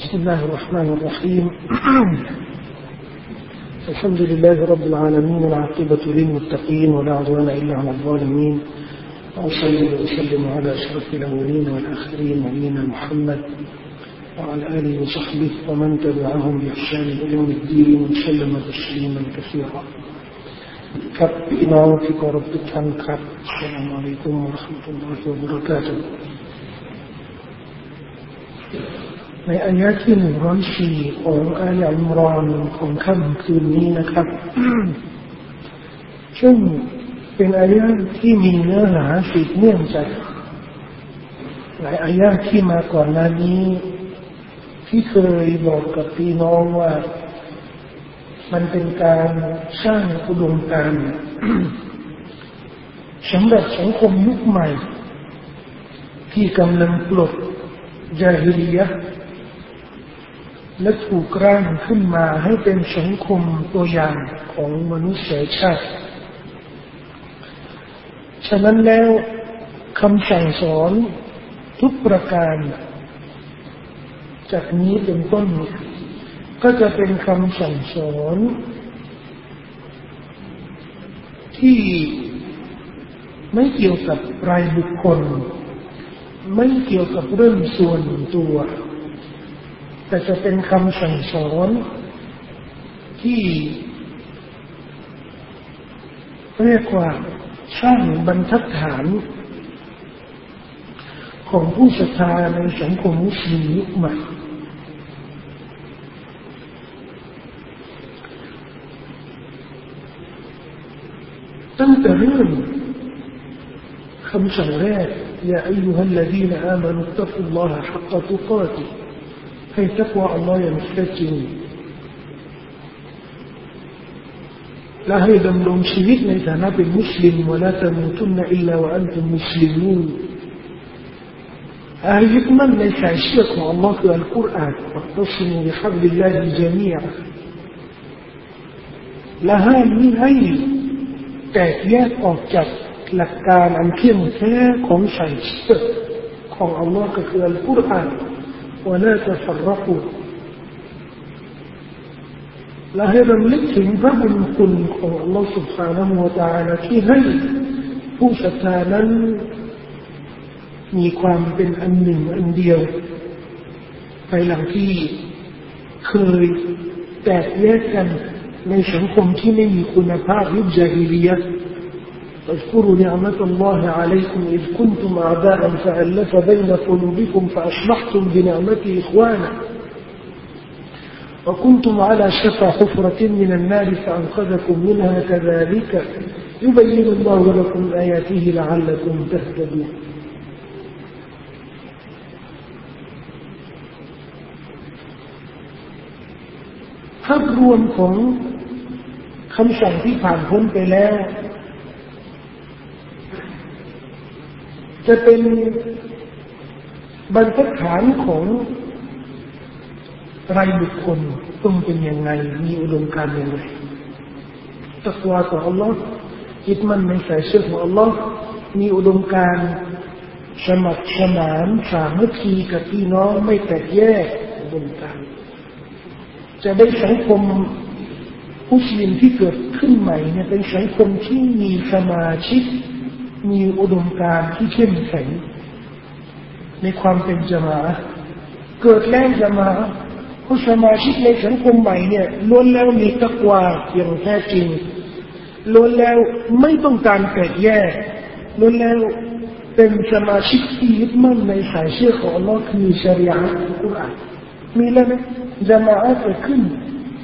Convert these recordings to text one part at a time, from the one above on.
بسم الله الرحمن الرحيم الحمد لله رب العالمين والعاقبة للمتقين ولا عدوان إلا على الظالمين وأصلي وأسلم على أشرف الأولين والآخرين نبينا محمد وعلى آله وصحبه ومن تبعهم بإحسان إلى يوم الدين وسلم تسليما كثيرا ครับพี่น้องที่เคารพทุกท่านครับอัสสลามุอะลัยกุมวะเราะห์มะตุลลอฮิวะบะเราะกาตุฮ์ในอายะที่104ของอาลีอิมรอนของค่ำคืนนี้นะครับซึ่งเป็นอายะที่มีเนื้อหาสืบเนื่องจากหลายอายะที่มาก่อนหน้านี้ที่เคยบอกกับพี่น้องว่ามันเป็นการสร้างอุดมการณ์สำหรับสังคมยุคใหม่ที่กำลังปลดญาฮิลิยะห์และถูกร่างขึ้นมาให้เป็นสังคมตัวอย่างของมนุษยชาติฉะนั้นแล้วคำสั่งสอนทุกประการจากนี้เป็นต้นก็จะเป็นคำสั่งสอนที่ไม่เกี่ยวกับรายบุคคลไม่เกี่ยวกับเรื่องส่วนตัวแต่จะเป็นคำสั่งสอนที่เรียกว่าสร้างบรรทัดฐานของผู้ศรัทธาในสังคมมุสลิมยุคใหม่ตั้งแต่เรื่องคำสั่งแรกยาอัยยูฮัลลซีนอามานุตตักุลลอฮะฮักกะตุกาติให้ตักวาอัลลอฮ์อย่างแท้จริงและให้ดำรงชีวิตในฐานะเป็นมุสลิมวะลาตะมูตุนอิลลาวะอันตุมมุสลิมูนให้ยึดมั่นในสายเชื่อของอัลลอฮ์คืออัลกุรอานวัตัซิมูบิฮับลิลลาฮิญะมีอะห์และให้แตกแยกออกจากหลักการอันเข้มแท้ของสายเชื่อของอัลลอฮ์ก็คืออัลกุรอานولا تفرقوا และให้รำลึกถึงพระบุญคุณของอัลลอฮ์ سبحانه และ تعالى ที่ให้ผู้ศรัทธานั้นมีความเป็นอันหนึ่งอันเดียวภายหลังที่เคยแตกแยกกันในสังคมที่ไม่มีคุณภาพยุคญาฮิลิยะห์واذكروا نعمة الله عليكم إذ كنتم أعداء فألف بين قلوبكم فأصبحتم بنعمته إخوانا وكنتم على شفا حفرة من النار فأنقذكم منها كذلك يبين الله لكم آياته لعلكم تهتدونภาพรวมของคำสั่งที่ผ่านพ้นไปแล้วจะเป็นบรรทัดฐานของรายบุคคลต้องเป็นยังไงมีอุดมการณ์ยังไงตักวาต่ออัลลอฮ์ยึดมั่นในสายเชื่อของอัลลอฮ์มีอุดมการณ์สมัครสมานสามัคคีกับพี่น้องไม่แตกแยกอุดมการณ์จะได้สังคมมุสลิมที่เกิดขึ้นใหม่เนี่ยเป็นสังคมที่มีสมาชิกมีอุดมการณ์ที่เข้มแข็งในความเป็นญะมาอะห์เกิดแล้วญะมาอะห์ผู้สมาชิกในสังคมใหม่เนี่ยล้วนแล้วมีตักวาอย่างแท้จริงล้วนแล้วไม่ต้องการแตกแยกล้วนแล้วเป็นสมาชิกที่ยึดมั่นในสายเชื่อของอัลเลาะห์คือชะรีอะห์อัลกุรอานมีแล้วนะญะมาอะห์เกิดขึ้น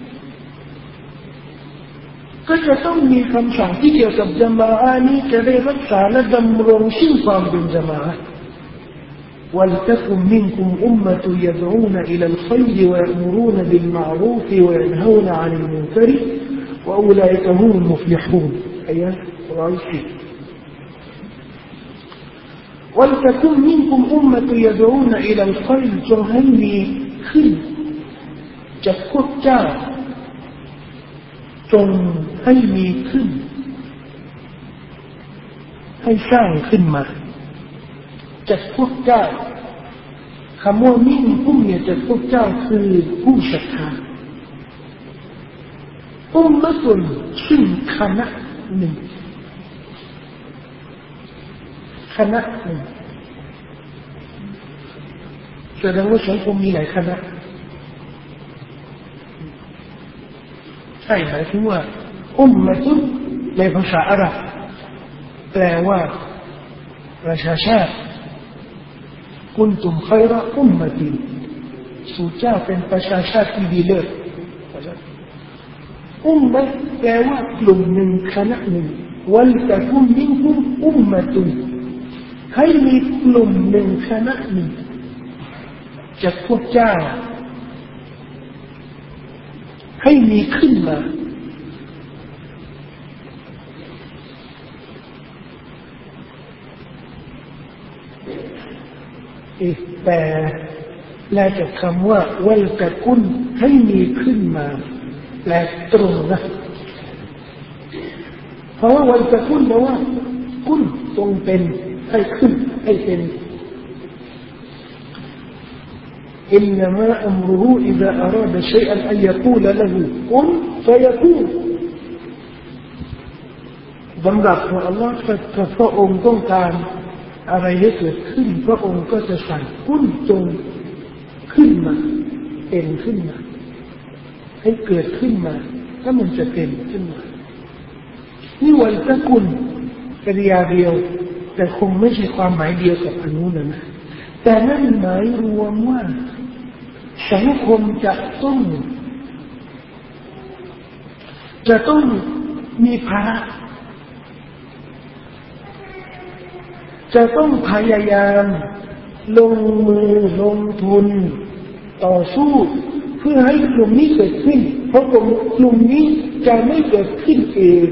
ก็จะต้องมีคำสั่งที่เกี่ยวกับญะมาอะห์นี้จะได้รักษาและดำรงซึ่งความเป็นญะมาอะห์ وَلْتَكُنْ مِنْكُمْ أُمَّةٌ يَدْعُونَ إِلَى الْخَيْرِ وَيَأْمُرُونَ بِالْمَعْرُوفِ وَيَنْهَوْنَ عَنِ الْمُنكَرِ وَأُولَئِكَ هُمُ الْمُفْلِحُونَ آية 110 وَلْتَكُنْ مِنْكُمْ أُمَّةٌ يَدْعُونَ إِلَى الْخَيْرِ จงให้มีขึ้นจากพวกเจ้าจงให้มีขึ้นให้สร้างขึ้นมาจากพวกเจ้าคำว่ามิ่งพุ่มเนี่ยจากพวกเจ้าคือผู้ศรัทธามะตุนซึ่งคณะหนึ่งคณะหนึ่งแสดงว่าสังคมมีหลายคณะใช่หมายถึงว่ามะตุนในภาษาอาหรับแปลว่าประชาชาติกุนตุมไครมะติสู่เจ้าเป็นประชาชาติที่ดีเลิศมะแปลว่ากลุ่มหนึ่งคณะหนึ่งวัลตะกุมมินกุมมะตุนให้มีกลุ่มหนึ่งคณะหนึ่งจากพวกเจ้าให้มีขึ้นมาแต่แปลจากคำว่าวัลตะกุนให้มีขึ้นมาแปลตรงนะเพราะว่าวัลตะกุนแปลว่ากุนทรงเป็นให้ขึ้นให้เป็นإنما أمره إذا أراد شيئا أن يقول له كن فيكون สำหรับอัลลอฮ์ถ้าพระองค์ต้องการอะไรให้เกิดขึ้นพระองค์ก็จะสั่งกุนจงขึ้นมาเป็นขึ้นมาให้เกิดขึ้นมาถ้ามันจะเป็นขึ้นมานี่วัลตะกุนกริยาเดียวแต่คงไม่ใช่ความหมายเดียวกับอันนู้นนะแต่นั่นหมายรวมว่าสังคมจะต้องมีภาระจะต้องพยายามลงมือลงทุนต่อสู้เพื่อให้กลุ่มนี้เกิดขึ้นเพราะกลุ่มนี้จะไม่เกิดขึ้นเอง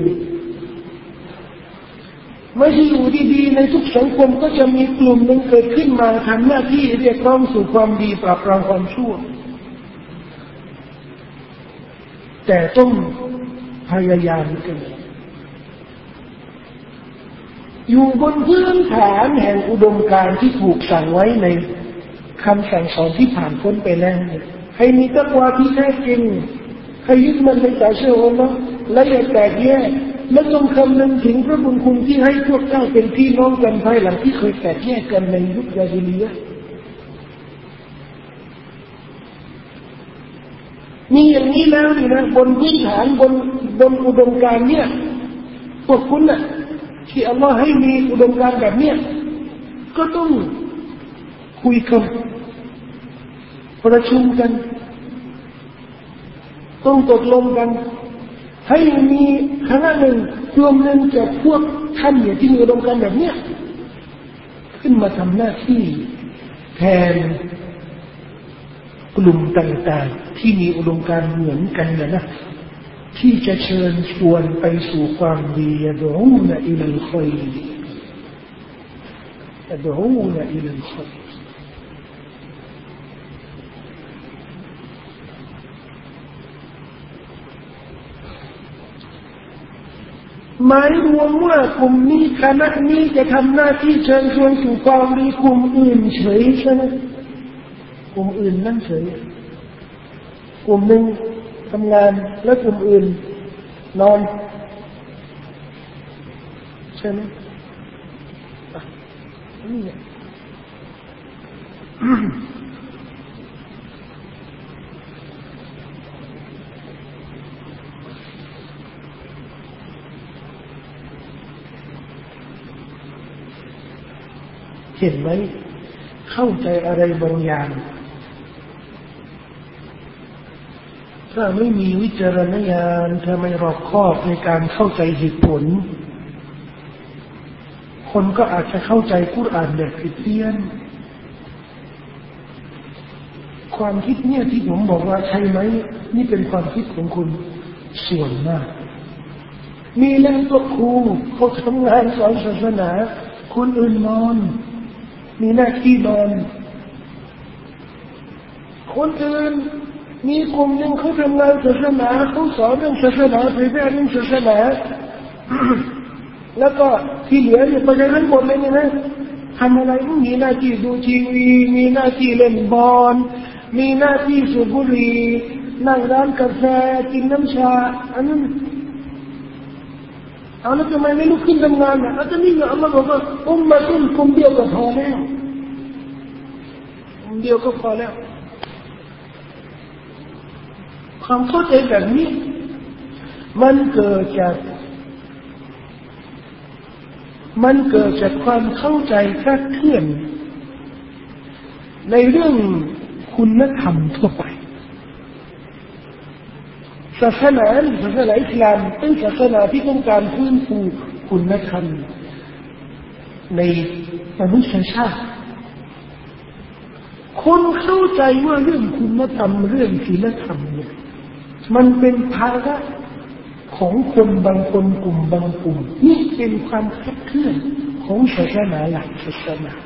ไม่ใช่อยู่ดีๆในทุกสังคมก็จะมีกลุ่มหนึ่งเกิดขึ้นมาทำหน้าที่เรียกร้องสู่ความดีปราบปรามความชั่วแต่ต้องพยายามกันอยู่บนพื้นฐานแห่งอุดมการณ์ที่ถูกสั่งไว้ในคำสั่งสอนที่ผ่านพ้นไปแล้วให้มีตักวาที่แท้จริงให้ยึดมั่นในศาสนาอัลเลาะห์และอย่าแตกแยกและจงคำนึงถึงพระบุญคุณที่ให้พวกเจ้าเป็นพี่น้องกันภายหลังที่เคยแตกแยกกันในยุคญาฮิลียะห์มีอย่างนี้แล้วนี่นะบนพื้นฐานบนอุดมการณ์เนี่ยพวกคุณน่ะที่อัลลอฮ์ให้มีอุดมการณ์แบบเนี้ยก็ต้องคุยกันประชุมกันต้องตกลงกันให้มีคณะหนึ่งกลุ่มหนึ่งจากพวกท่านเนี่ยที่มีอุดมการณ์แบบเนี้ยขึ้นมาทำหน้าที่แทนกลุ่มต่างๆที่มีอุดมการณ์เหมือนกันนะที่จะเชิญชวนไปสู่ความดียะดูนะอิลัลค็อยรยะดูนะอิลัลค็อยรหมายรวมว่ากลุ่มนี้คณะนี้จะทำหน้าที่เชิญชวนสู่ความดีกลุ่มอื่นเฉยใช่ไหมกลุ่มอื่นนั่งเฉยกลุ่มหนึ่งทำงานและกลุ่มอื่นนอนใช่ไหมนี่เห็นไหมเข้าใจอะไรบางอย่างถ้าไม่มีวิจารณญาณถ้าไม่รอบคอบในการเข้าใจเหตุผลคนก็อาจจะเข้าใจกุรอานแบบผิดเพี้ยนความคิดเนี่ยที่ผมบอกว่าใช่ไหมนี่เป็นความคิดของคุณส่วนมากมีแล้วตัวครูเขาทำงานสอนศาสนาคนอื่นนอนมีหน้าที่นอนคนอื่นมีกลุ่มหนึ่งเขาทำงานศาสนาเขาสอนเรื่องศาสนาเผยแพร่เรื่องศาสนาแล้วก็ที่เหลือเนี่ยไปได้ทั้งหมดเลยนะทำอะไรมีหน้าที่ดูทีวีมีหน้าที่เล่นบอลมีหน้าที่สูบบุหรี่นั่งร้านกาแฟกินน้ำชาอันนั้นเอาแล้วทำไมไม่ลุกขึ้นทำงานอ่ะอาจารย์นี่เนี่ยอัลลอฮ์บอกว่ามาตุ้นกลุ่มเดียวก็พอแล้วกลุ่มเดียวก็พอแล้วความเข้าใจแบบนี้มันเกิดจากความเข้าใจคลาดเคลื่อนในเรื่องคุณธรรมทั่วไปศาสนาอิสลามเป็นศาสนาที่ต้องการฟื้นฟูคุณธรรมในมนุษยชาติคนเข้าใจว่าเรื่องคุณธรรมเรื่องศีลธรรมเนี่ยมันเป็นภาระของคนบางคนกลุ่มบางกลุ่มนี่เป็นความคลาดเคลื่อนของศาสนาหลักศาสนา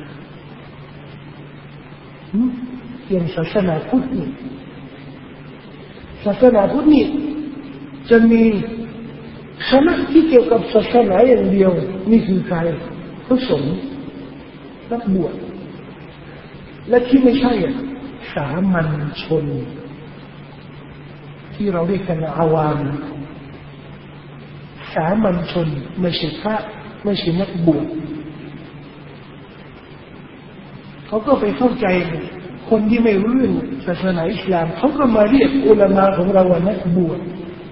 อย่างศาสนาพุทธนี่ศาสนาพุทธนี่จะมีคณะที่เกี่ยวกับศาสนาอย่างเดียวนี่คือใครพระสงฆ์นักบวชและที่ไม่ใช่สามัญชนที่เราเรียกกันอาวามสามัญชนไม่ใช่พระไม่ใช่นักบวชเขาก็ไปเข้าใจคนที่ไม่รู้เรื่องศาสนาอิสลามเขาก็มาเรียกอุลามะของเราว่านักบวช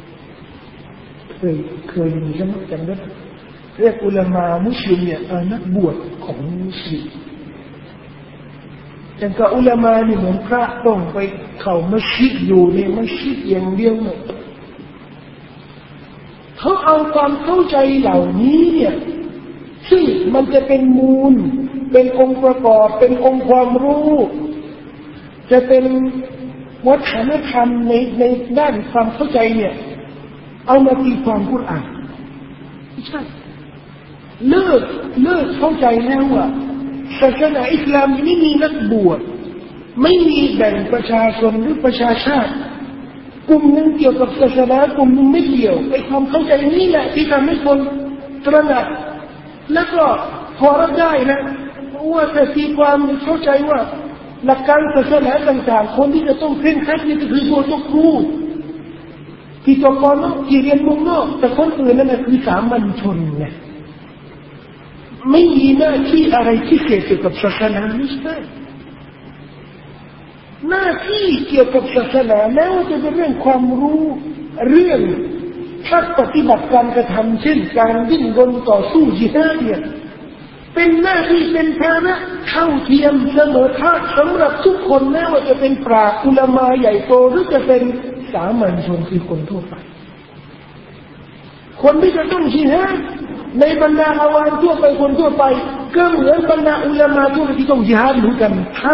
เคยมีใช่ไหมจำได้เรียกอุลามะมุสลิมเนี่ยนักบวชของมุสลิมแต่ก็อุลามะนี่เหมือนพระต้องไปเข้ามัสยิดอยู่ในมัสยิดอย่างเดียวเนี่ยเขาเอาความเข้าใจเหล่านี้เนี่ยซึ่งมันจะเป็นมูลเป็นองค์ประกอบเป็นองค์ความรู้จะเป็นวัฒนธรรมในด้านความเข้าใจเนี่ยเอามาตีความกุรอานไม่ใช่เลิกเข้าใจแล้วว่าศาสนาอิสลามไม่มีนักบวชไม่มีแบ่งประชาชนหรือประชาชาติกลุ่มนึงเกี่ยวกับศาสนากลุ่มนึงไม่เกี่ยวไอ้ความเข้าใจนี้แหละที่ทำให้คนตระหนักแล้วก็พอรับได้นะว่าแต่ตีความเข้าใจว่าหลักการศาสนาต่างๆคนที่จะต้องเคร่งครัดนี่ก็คือตัวครูที่จบป.น.ที่เรียนมุงนอกแต่คนอื่นนั่นคือสามัญชนไงไม่มีหน้าที่อะไรที่เกี่ยวกับศาสนาไม่ใช่หน้าที่เกี่ยวกับศาสนาแม้ว่าจะเป็นเรื่องความรู้เรื่องภาคปฏิบัติการกระทำเช่นการดิ้นรนต่อสู้ญิฮาดเนี่ยเป็นหน้าที่เป็นภาระเท่าเทียมเสมอภาคสำหรับทุกคนแม้ว่าจะเป็นปราชญ์อุลามะใหญ่โตหรือจะเป็นสามัญชนคือคนทั่วไปคนที่จะต้องญิฮาดในบรรดาอาวามทั่วไปคนทั่วไปก็เหมือนบรรดาอุลามะทั่วไปที่ต้องญิฮาดเหมือนกันถ้า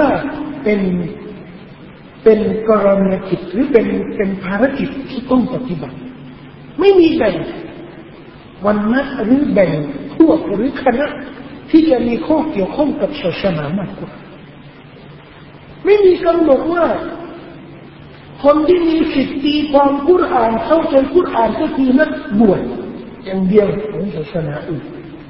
เป็นกรณีกิจหรือเป็นภารกิจที่ต้องปฏิบัติไม่มีแบ่งวันนะหรือแบ่งพวกหรือคณะที่จะมีข้อเกี่ยวข้องกับศาสนามากกว่าไม่มีกำหนดว่าคนที่มีสิทธิ์ตีความกุรอานเข้าใจกุรอานก็คือนักบวชอย่างเดียวของศาสนาอื่น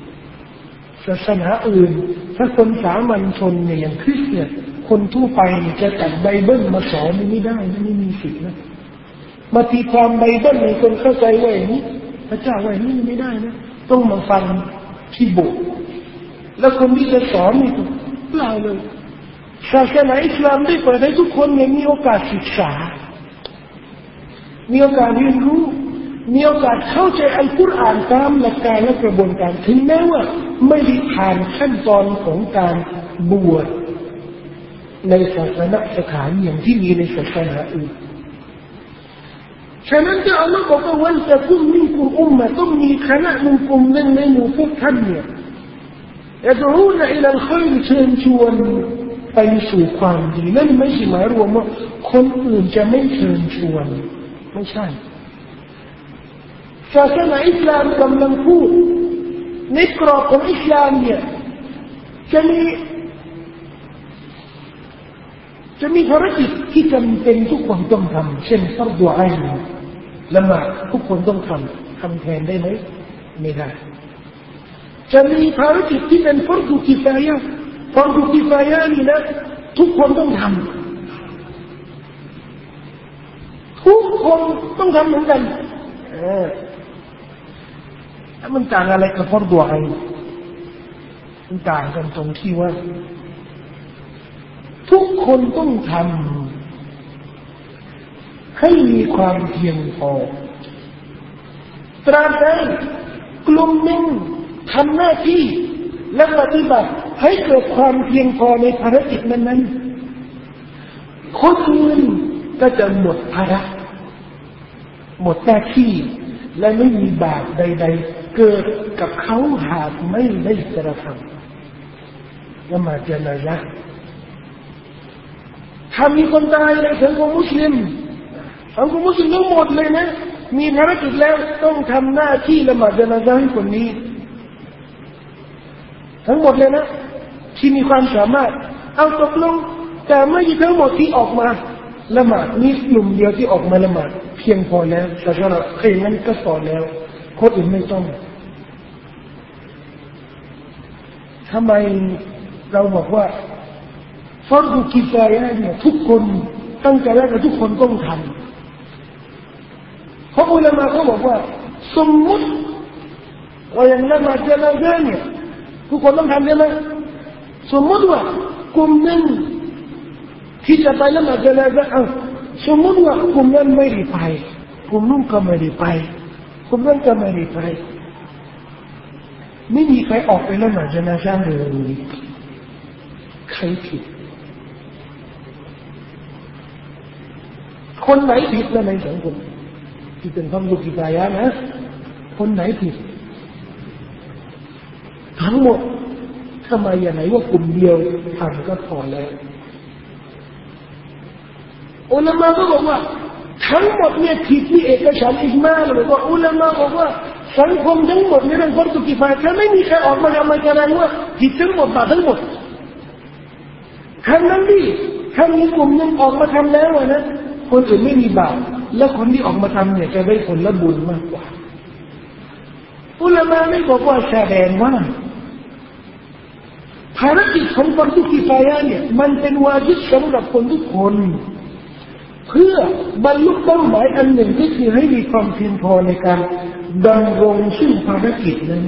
ถ้าคนสามัญชนเนี่ยอย่างคริสเตียนคนทั่วไปจะแต่งไบเบิลมาสอนไม่ได้ไม่มีสิทธิ์นะมาตีความไบเบิลในคนเข้าใจว่าอย่างนี้พระเจ้าว่าอย่างนี้ไม่ได้นะต้องมาฟังที่โบสถ์แล้วคนที่จะสอนนี่ก็เปล่าเลยศาสนาอิสลามได้เปิดให้ทุกคนมีโอกาสศึกษามีโอกาสเรียนรู้มีโอกาสเข้าใจอัลกุรอานตามหลักการและกระบวนการถึงแม้ว่าไม่ได้ผ่านขั้นตอนของการบวชในศาสนสถานอย่างที่มีในศาสนาอื่นฉะนั้นที่อัลลอฮฺบอกว่าวันจะกุมมิกุมอุมมะต้องมีคณะหนึ่งกลุ่มหนึ่งในหมู่พวกท่านเนี่ยيدعون إلى الخير เชิญชวนไปสู่ความดีนั่นไม่ใช่หมายรวมว่าคนอื่นจะไม่เชิญชวนไม่ใช่ศาสนาอิสลามกำลังพูดในกรอบของอิสลามเนี่ยจะมีภารกิจที่จำเป็นทุกคนต้องทำเช่นฟัรฎุอัยน์ละหมาดทุกคนต้องทำแทนได้ไหมไม่ได้จะมีภารกิจที่เป็นฟัรฎุกิฟายะห์ฟัรดุกิฟายะห์นี่นะทุกคนต้องทำทุกคนต้องทำเหมือนกันมันต่างอะไรกับฟัรดุอัยน์มันต่างกันตรงที่ว่าทุกคนต้องทำให้มีความเพียงพอตราบใดกลุ่มหนึ่งทำหน้าที่และปฏิบัติให้เกิดความเพียงพอในภารกิจนั้นๆคนอื่นก็จะหมดภาระหมดหน้าที่และไม่มีบาปใดๆเกิดกับเขาหากไม่ได้กระทำละหมาดญะนาซะห์ถ้ามีคนตายในสังคมมุสลิมทั้งหมดเลยนะมีภารกิจแล้วต้องทำหน้าที่ละหมาดญะนาซะห์ให้คนนี้ทั้งหมดเลยนะที่มีความสามารถเอาตกลงแต่ไม่ใช่ทั้งหมดที่ออกมาละหมาดมีกลุ่มเดียวที่ออกมาละหมาดเพียงพอแล้วแต่สำหรับใครนั้นก็พอแล้วคนอื่นไม่ต้องทำไมเราบอกว่าฟัรดุกิฟายะห์เนี่ยทุกคนตั้งใจแล้วทุกคนต้องทำเพราะอุลามะเขาบอกว่าสมมุติว่าอย่างละหมาดญะนาซะห์เนี่ยทุกคนต้องทำใช่ไหมสมมติว่ากลุ่มหนึ่งที่จะไปละหมาดญะนาซะห์สมมติว่ากลุ่มนั้นไม่ได้ไปกลุ่มนู้นก็ไม่ได้ไปกลุ่มนั้นก็ไม่ได้ไปไม่มีใครออกไปละหมาดญะนาซะห์เลยใครผิดคนไหนผิดในสังคมที่เป็นฟัรดุกิฟายะห์นะคนไหนผิดทั้งหมดทำไมอย่างไหนว่ากลุ่มเดียวทำก็พอแล้วอุลามะก็บอกว่าทั้งหมดเนี่ยผิดที่เอกฉันท์อิจมาเลยบอกว่าอุลามะบอกว่าสังคมทั้งหมดในเรื่องฟัรดุกิฟายะห์ถ้าไม่มีใครออกมาทำมันแสดงว่าผิดทั้งหมดบาปทั้งหมดทั้งนั้นดิถ้ามีกลุ่มนึงออกมาทำแล้วนะคนอื่นไม่มีบาปและคนที่ออกมาทำเนี่ยจะได้ผลบุญมากกว่าอุลามะไม่บอกว่าแสดงว่าภารกิจของฟัรดุกิฟายะห์เนี่ยมันเป็นวาญิบสำหรับคนทุกคนเพื่อบรรลุเป้าหมายอันหนึ่งก็คือให้มีความเพียงพอในการดำรงซึ่งภารกิจนั้น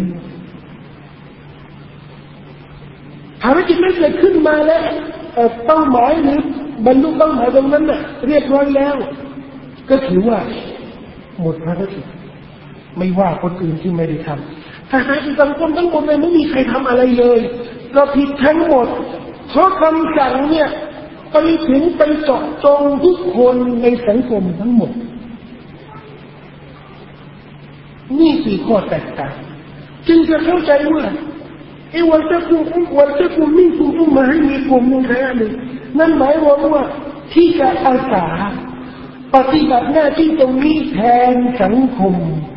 ภารกิจนั้นเกิดขึ้นมาแล้วเป้าหมายหรือบรรลุเป้าหมายตรงนั้นน่ะเรียบร้อยแล้วก็ถือว่าหมดภารกิจไม่ว่าคนอื่นที่ไม่ได้ทำถ้าหากสังคมทั้งหมดไม่มีใครทำอะไรเลยก็ผิดทั้งหมดเพราะคำสั่งเนี่ยไปถึงไปเจาะจงทุกคนในสังคมทั้งหมดนี่คือข้อแตกต่างจึงจะเข้าใจว่าวันจะกุมมิ่งกุมมาให้มีกลุ่มหนึ่งแค่หนึ่งนั่นหมายว่าที่จะอาสาปฏิบัติหน้าที่ตรงนี้แทนสังคม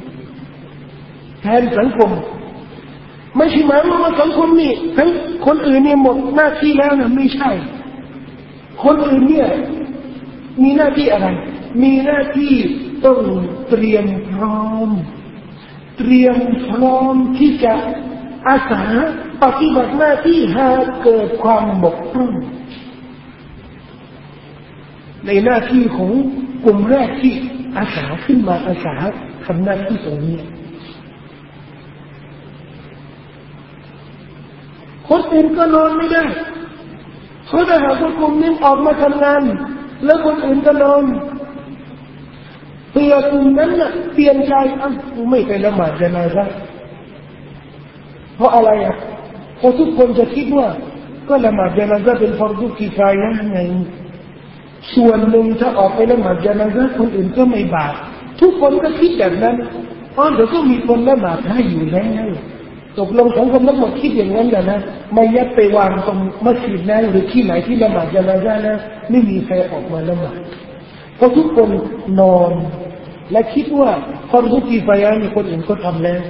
ไม่ใช่หมายว่าสังคมนี่ทั้งคนอื่นเนี่ยหมดหน้าที่แล้วนะไม่ใช่คนอื่นเนี่ยมีหน้าที่อะไรมีหน้าที่ต้องเตรียมพร้อมที่จะอาสาปฏิบัติหน้าที่หากเกิดความบกพร่องในหน้าที่ของกลุ่มแรกที่อาสาขึ้นมาอาสาทำหน้าที่ตรงนี้คนอื่นก็นอนไม่ได้เพราะถ้าหากว่ากลุ่มนี้ออกมาทำงานแล้วคนอื่นก็นอนเพื่อกลุ่มนั้นน่ะเปลี่ยนใจไม่ไปละหมาดญะนาซะห์เพราะอะไรเพราะทุกคนจะคิดว่าก็ละหมาดญะนาซะห์เป็นฟัรดุกิฟายะห์ไงส่วนหนึ่งถ้าออกไปละหมาดญะนาซะห์คนอื่นก็ไม่บาปทุกคนก็คิดแบบนั้นเดี๋ยวก็มีคนละหมาดให้อยู่แล้วตกลงสังคมทั้งหมดคิดอย่างนั้นกันนะไม่ยัดไปวางตรงมัสยิดนั้นหรือที่ไหนที่ละหมาดญะนาซะห์นะไม่มีใครออกมาละหมาดเพราะทุกคนนอนและคิดว่าฟัรดุกิฟายะห์นี่คนอื่นก็ทำแล้ว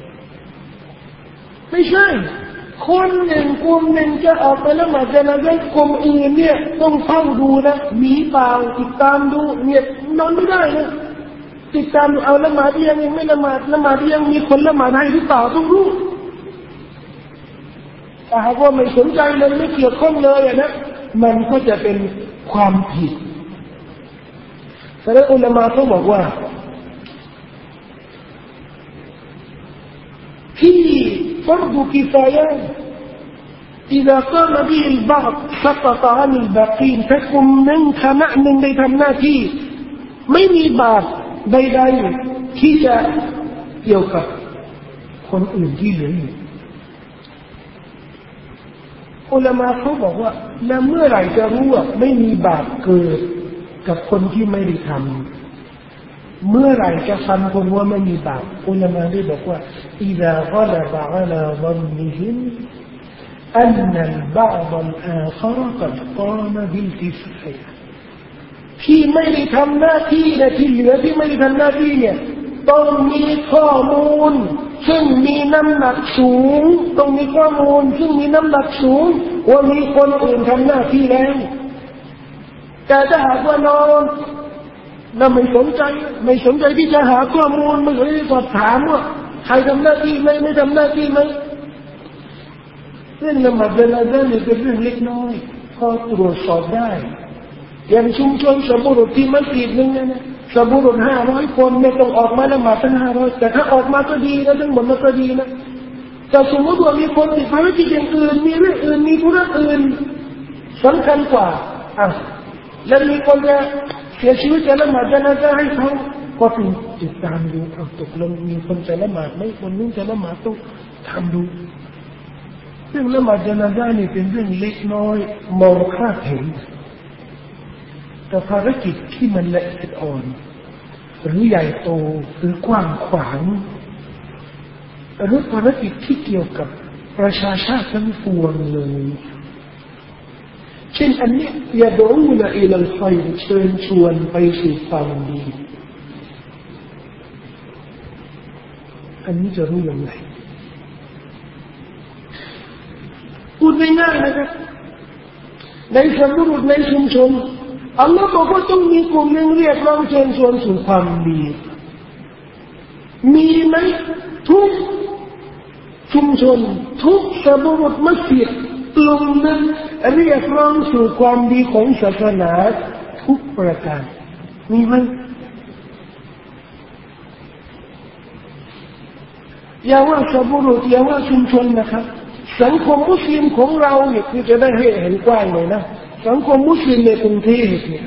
ไม่ใช่คนหนึ่งกลุ่มหนึ่งจะออกไปละหมาดญะนาซะห์กลุ่มอื่นเนี่ยต้องเฝ้าดูนะหนีเปล่าติดตามดูเนี่ยนอนไม่ได้นะติดตามเอาละหมาดยังไม่ละหมาดยังมีคนละหมาดให้หรือเปล่าต้องรู้ถ้าหากว่าไม่สนใจมันไม่เกี่ยวข้องเลยนะมันก็จะเป็นความผิดแต่ละอุลามะเขาบอกว่าที่فرض كفاية إذا قام به البعض سقط عن الباقين ถ้ากลุ่มหนึ่งคณะหนึ่งได้ทำหน้าที่ไม่มีบาปใดๆที่จะเกี่ยวกับคนอื่นที่เหลืออยู่อุลามะเขาบอกว่าแล้วเมื่อไหร่จะรู้ว่าไม่มีบาปเกิดกับคนที่ไม่ได้ทำเมื่อไหร่จะฟันคนว่าไม่มีบาปอุลามะได้บอกว่า إذا غلب على ظنهم أن البعض الآخر قد قام بالكفاية ที่ไม่ได้ทำหน้าที่และที่เหลือที่ไม่ได้ทำหน้าที่เนี่ยต้องมีข้อมูลซึ่งมีน้ำหนักสูงต้องมีข้อมูลซึ่งมีน้ำหนักสูงว่ามีคนอื่นทำหน้าที่แล้วแต่ถ้าหากว่านอนแล้วไม่สนใจที่จะหาข้อมูลไม่สนใจสอบถามว่าใครทำหน้าที่ไหมไม่ทำหน้าที่ไหมเรื่องละหมาดเวลาเดินเป็นเรื่องเล็กน้อยพอตรวจสอบได้อย่างชุมชนสมบูรณ์ที่มัสยิดนึงนะสมบูรณ์500 คนไม่ต้องออกมาละหมาดทั้ง500แต่ถ้าออกมาก็ดีนะทั้งหมดมันก็ดีนะแต่สมมติว่ามีคนติดภารกิจอย่างอื่นมีเรื่องอื่นมีธุระอื่นสำคัญกว่าแล้วมีคนจะเสียชีวิตจะละหมาดจะน่าจะให้เขาก็ต้องติดตามดูตกลงมีคนจะละหมาดไหมคนนู้นจะละหมาดต้องทำดูเรื่องละหมาดจะน่าจะนี่เป็นเรื่องเล็กน้อยมองข้ามเห็นแต่ภารกิจที่มันละเอียดอ่อนหรือใหญ่โตหรือกว้างขวางหรือภารกิจที่เกี่ยวกับประชาชาติทั้งปวงเลยเช่นอันนี้ยะดูนะอิลัลค็อยรเชิญชวนไปสู่ความดีอันนี้จะรู้อย่างไรพูดง่ายๆนะครับในสมบูรณ์ในชุมชนอัลลอฮ์บอกว่าต้องมีกลุ่มหนึ่งเรียกร้องเชิญชวนสู่ความดีมีไหมทุกชุมชนทุกสมบูรณ์มัสยิดกลุ่มหนึ่งเรียกร้องสู่ความดีของศาสนาทุกประการมีไหมอย่าว่าสมบูรณ์อย่าว่าชุมชนนะครับสังคมมุสลิมของเราเนี่ยคือจะได้ให้เห็นกว้างหน่อยนะสังคมมุสลิมในกรุงเทพเนี่ย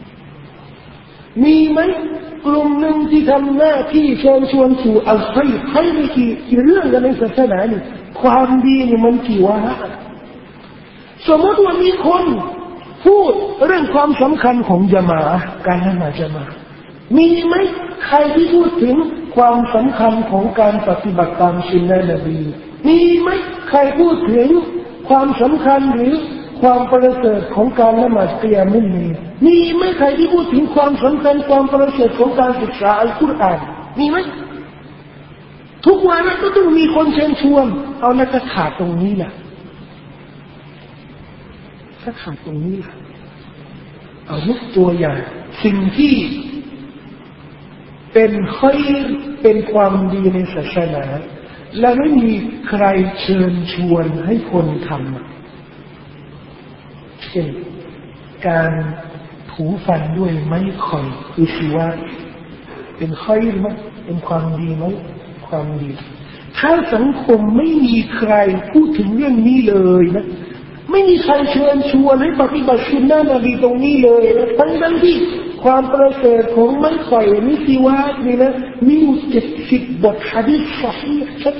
มีไหมกลุ่มหนึ่งที่ทำหน้าที่เชิญชวนสู่อัลไคร์ให้มีกี่เรื่องกันในศาสนานี่ความดีนี่มันกี่วาระสมมติว่ามีคนพูดเรื่องความสำคัญของญะมาอะห์การละหมาดญะมาอะห์มีไหมใครที่พูดถึงความสำคัญของการปฏิบัติตามสุนนะนบีมีไหมใครพูดถึงความสำคัญหรือความประเสริฐของการละหมาดกิยามุลลีมีไหมใครที่พูดถึงความสำคัญความประเสริฐของการศึกษาอัลกุรอานมีไหมทุกวันก็ต้องมีคนเชิญชวนเอาแล้วก็ขาดตรงนี้แหละก็ขาดตรงนี้แหละเอายกตัวอย่างสิ่งที่เป็นข้อยเป็นความดีในศาสนาและไม่มีใครเชิญชวนให้คนทำเช่นการถูฟันด้วยไม้ข่อยคือสิวะเป็นข้อยมั้ยเป็นความดีมั้ยความดีถ้าสังคมไม่มีใครพูดถึงเรื่องนี้เลยนะไม่มีใครเชิญชวนให้ปฏิบัติสุนนะนบีตรงนี้เลยนะทั้งที่ความประเสริฐของไม้ข่อยมิสิวะนี่นะมีอยู่70 บทหะดีษซอฮีฮ์ชัด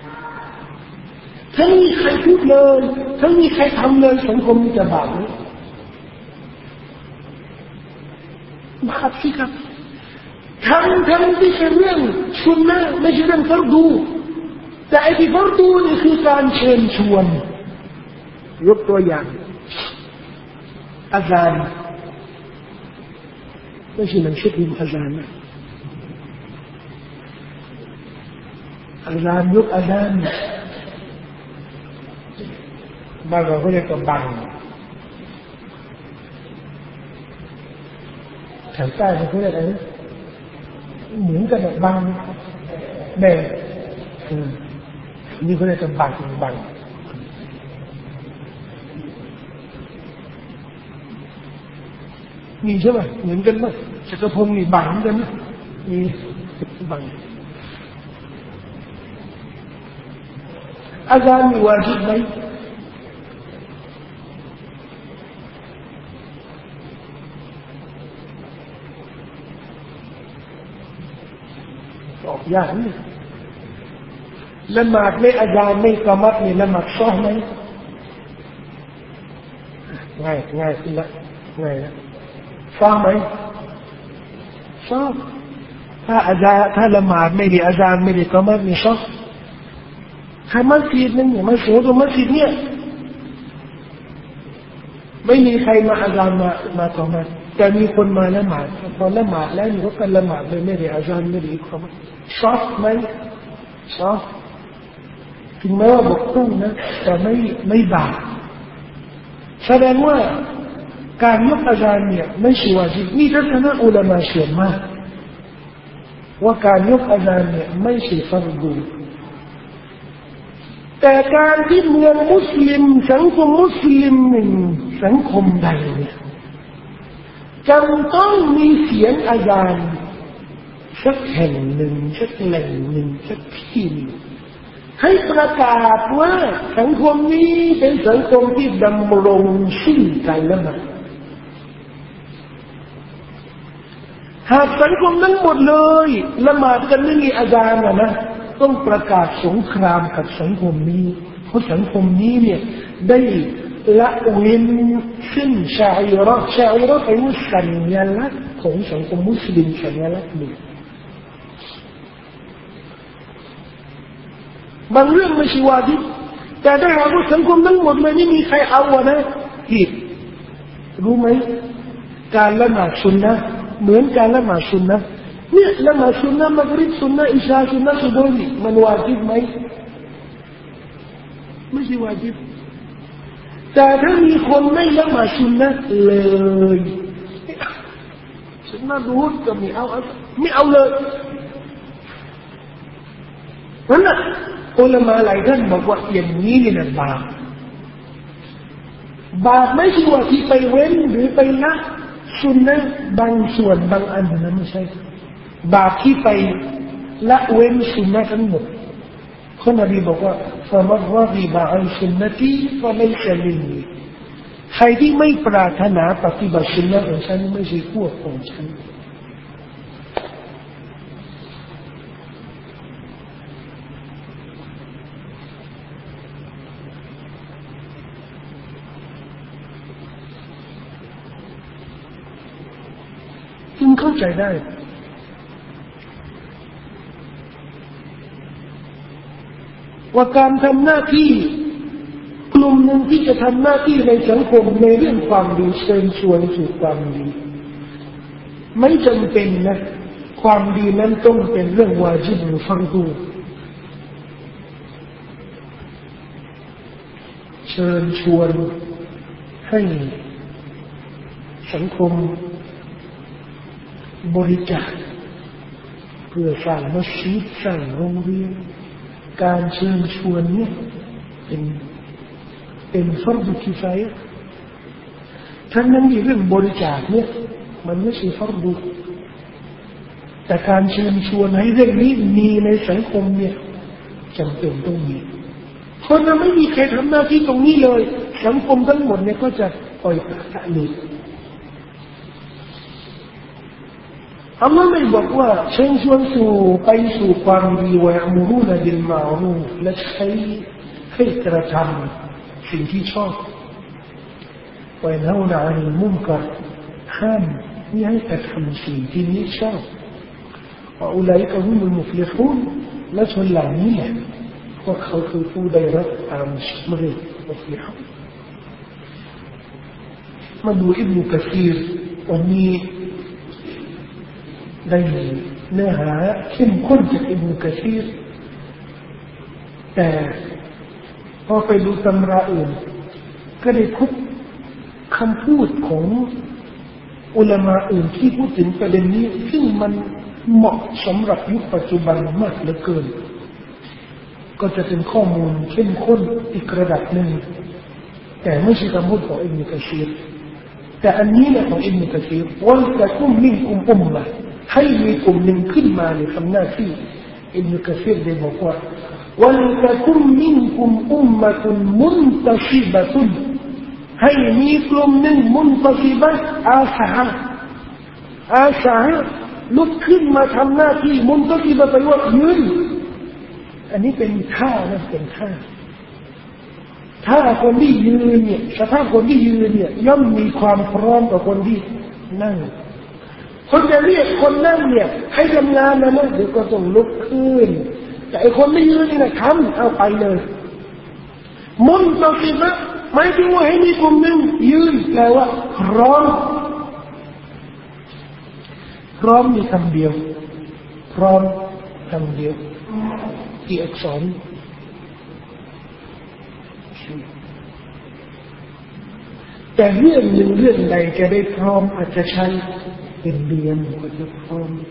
ถ้ามีใครพูดเลยถ้ามีใครทำเลยสังคมจะบาปไหมบาปสิครับทำที่เป็นเรื่องสุนนะไม่ใช่เรื่องฟัรดูแต่ไอ้ที่ฟัรดูนี่คือการเชิญชวนยกตัวอย่างอาจารย์ไม่ใช่มันชุดยิมอาจารย์นะอาจารย์ยกอาจารย์บ้านเราก็เรียกว่าบังแถวใต้เขาเรียกอะไรเหมือนกันแบบบังแดงนี่เขาเรียกว่าบังมีใช่ไหมเหมือนกันไหมจักรพงศ์นี่บังกันไหมมีบังอาจารย์มีวาจิบไหมตอบยากนี่ละหมาดไม่อาจารย์ไม่กะมัดนี่ละหมาดซ้อไหมง่ายง่ายขึ้นละง่ายละซ้อไหมซ้อถ้าอาจารย์ถ้าละหมาดไม่ได้อาจารย์ไม่ได้กะมัดนี่ซ้อใครมัสยิดนึงเนี่ยมาสูงตรงมัสยิดเนี่ยไม่มีใครมาอาจารย์มาต่อมาแต่มีคนมาละหมาดพอละหมาดแล้วนี่ก็กันละหมาดเลยไม่ได้อาจารย์ไม่ได้กะมัดซ้อไหมซ้อถึงแม้ว่าบกพร่องนะแต่ไม่บาปแสดงว่าการยกอาจารย์เนี่ยไม่ใช่วาญิบมีทัศนะอุลามะส่วนมากว่าการยกอาจารย์เนี่ยไม่ใช่ฟัรดูแต่การที่เมืองมุสลิมสังคมมุสลิมหนึ่งสังคมใดเนี่ยจำต้องมีเสียงอาจารย์สักแห่งหนึ่งสักแหล่งหนึ่งสักที่หนึ่งให้ประกาศว่าสังคมนี้เป็นสังคมที่ดำรงซึ่งกันและกันหากสังคมนั้นหมดเลยละหมาดกันไม่มีอาจารย์นะต้องประกาศสงครามกับสังคมนี้เพราะสังคมนี้เนี่ยได้ละเว้นซึ่งชาอิเราะห์เป็นสัญลักษณ์ของสังคมมุสลิมสัญลักษณ์หนึ่งบางเรื่องไม่ใช่วาญิบแต่ถ้าหากว่าสังคมทั้งหมดเลยไม่มีใครเอานะผิดรู้ไหมการละหมาดซุนนะห์เหมือนการละหมาดซุนนะห์เนี่ยละหมาดซุนนะห์มักริบซุนนะห์อิชาซุนนะห์ซุบฮ์มันวาญิบไหมไม่ใช่วาญิบแต่ถ้ามีคนไม่ละหมาดซุนนะห์เลยซุนนะห์ดูก็ไม่เอาเลยนั่นน่ะอุลามะหลายท่านบอกว่าอย่างนี้นี่นะบาปไม่ใช่ว่าที่ไปเว้นหรือไปละซุนนะห์บางส่วนบางอันนั้นไม่ใช่บาปที่ไปละเว้นซุนนะห์ทั้งหมดคนนบีบอกว่าฟะมันรอฎิบะอันซุนนะตีฟะลัยซะมินนีใครที่ไม่ปรารถนาปฏิบัติซุนนะห์ของฉันไม่ใช่พวกของฉันจึงเข้าใจได้ว่าการทำหน้าที่กลุ่มหนึ่งที่จะทำหน้าที่ในสังคมในเรื่องความดีเชิญชวนสู่ความดีไม่จำเป็นนะความดีนั้นต้องเป็นเรื่องวาญิบหรือฟัรดูเชิญชวนให้สังคมบริจาคเพื่อสร้างมัสยิดสร้างโรงเรียนการเชิญชวนเนี่ยเป็นฟัรดุกิฟายะห์ทั้งนั้นที่เรื่องบริจาคเนี่ยมันไม่ใช่ฟัรดุแต่การเชิญชวนให้เรื่องนี้มีในสังคมเนี่ยจำเป็นต้องมีคนเราไม่มีใครทำหน้าที่ตรงนี้เลยสังคมทั้งหมดเนี่ยก็จะปล่อยปละละเลยอัลลอฮ์ไม่บอกว่าเชิญชวนไปสู่ความดีวะอัมูรุนบิลมารูฟและให้กระทำสิ่งที่ชอบวะยันฮาวนะอันิลมุนกัรห้ามไม่ให้กระทำสิ่งที่ไม่ชอบวะอุลัยกะฮุมุลมุฟลิฮูนและชนเหล่านี้แหละพวกเขาคือผู้ได้รับความสำเร็จมุฟลิฮูนมาดูอิบนุกะซีรวันนี้ได้เนื้อหาเข้มข้นจากอิบนุกะซีรแต่พอไปดูตำราอื่นก็ได้พบคำพูดของอุลามะอื่นที่พูดถึงประเด็นนี้ซึ่งมันเหมาะสำหรับยุคปัจจุบันมากเหลือเกินก็จะเป็นข้อมูลเข้มข้นอีกระดับหนึ่งแต่ไม่ใช่คำพูดของอิบนุกะซีรแต่อันนี้เนี่ยของอิบนุกะซีรวันจะกุ้มมิ่งอุมมะให้มีกลุ่มหนึ่งขึ้นมาในทำหน้าที่อิบนุกะซีรได้บอกว่าวันจะกุ้มมิ่งอุมมะตุนมุนตะซิบะตุนให้มีกลุ่มหนึ่งมุนตะซิบะอาสาลุกขึ้นมาทำหน้าที่มุนตะซิบะไปว่ายืนอันนี้เป็นท่านะเป็นถ้าคนที่ยืนเนี่ยสภาพคนที่ยืนเนี่ยย่อมมีความพร้อมกว่าคนที่นั่งคนจะเรียกคนนั่งเนี่ยให้ทำงานนะเดี๋ยวก็ต้องลุกขึ้นแต่ไอ้คนที่ยืนนี่นะทำเอาไปเลยมุนตะซิบะหมายถึงว่าให้มีกลุ่มหนึ่งยืนแปลว่าพร้อมมีคำเดียวพร้อมคำเดียวกี่อักษรแต่เรื่องหนึ่งเรื่องใดจะได้พร้อมอาจจะใช้เป็นเดือนก็จะพร้อม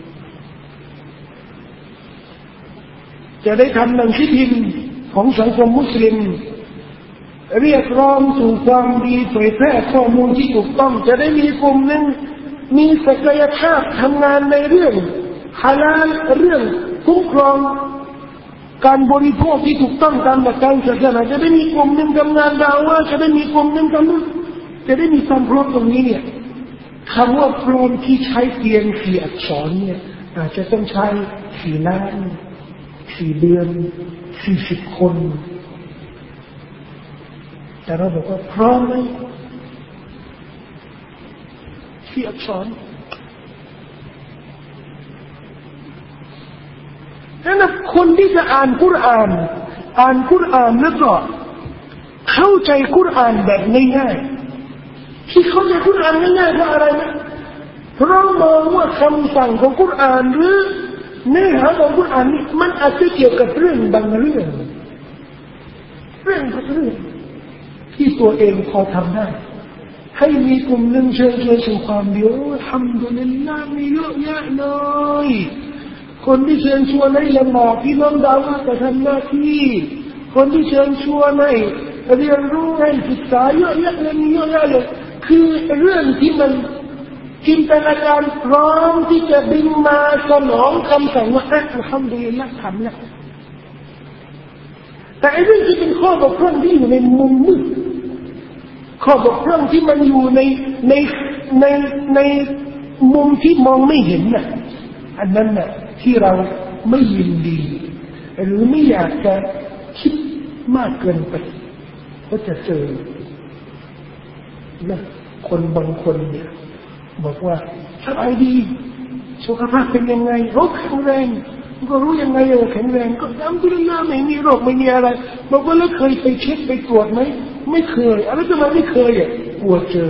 จะได้ทำหนังสือพิมพ์ของสังคมมุสลิมเรียกร้องสู่ความดีเผยแพร่ข้อมูลที่ถูกต้องจะได้มีกลุ่มหนึ่งมีศักยภาพทำงานในเรื่องฮาลาลเรื่องคุ้มครองการบริโภคที่ถูกต้องตามหลักการศาสนาจะได้มีกลุ่มหนึ่งทำงานดาวะจะได้มีกลุ่มหนึ่งทำจะได้มีความพร้อมตรงนี้เนี่ยคำว่าพร้อมที่ใช้เพียง4 อักษรเนี่ยอาจจะต้องใช้4 ล้าน4 เดือน40 คนแต่เราบอกว่าพร้อมไหม4 อักษรนั่นนะคนที่จะอ่านกุรอานแล้วก็เข้าใจกุรอานแบบง่ายๆที่เข้าใจกุรอานง่ายๆเพราะอะไรนะเพราะมองว่าคำสั่งของกุรอานหรือเนื้อหาของกุรอานนี่มันอาจจะเกี่ยวกับเรื่องบางเรื่องที่ตัวเองพอทำได้ให้มีกลุ่มหนึ่งเชิญชวนสู่ความดีทำตัวนั้นน่ามีเยอะแยะเลยคนที่เชิญชวนให้ละหมาดพี่น้องดาวจะทำหน้าที่คนที่เชิญชวนให้เรียนรู้ให้ศึกษาเยอะแยะเลยมีเยอะแยะเลยคือเรื่องที่มันจินตนาการพร้อมที่จะบินมาสนองคำสั่งว่าอัลฮัมดุลิลละห์ทำแล้วแต่ไอ้เรื่องที่เป็นข้อบกพร่องที่อยู่ในมุมมืดข้อบกพร่องที่มันอยู่ในมุมที่มองไม่เห็นน่ะอันนั้นน่ะที่เราไม่ยินดีหรือไม่อยากจะคิดมากเกินไปก็จะเจอนะคนบางคนเนี่ยบอกว่าสบายดีสุขภาพเป็นยังไงโรคแข็งแรงก็รู้ยังไงแข็งแรงก็อัลฮัมดุลิลลาห์ไม่มีโรคไม่มีอะไรบอกว่าแล้วเคยไปเช็คไปตรวจไหมไม่เคยอะไรจะมาไม่เคยกลัวเจ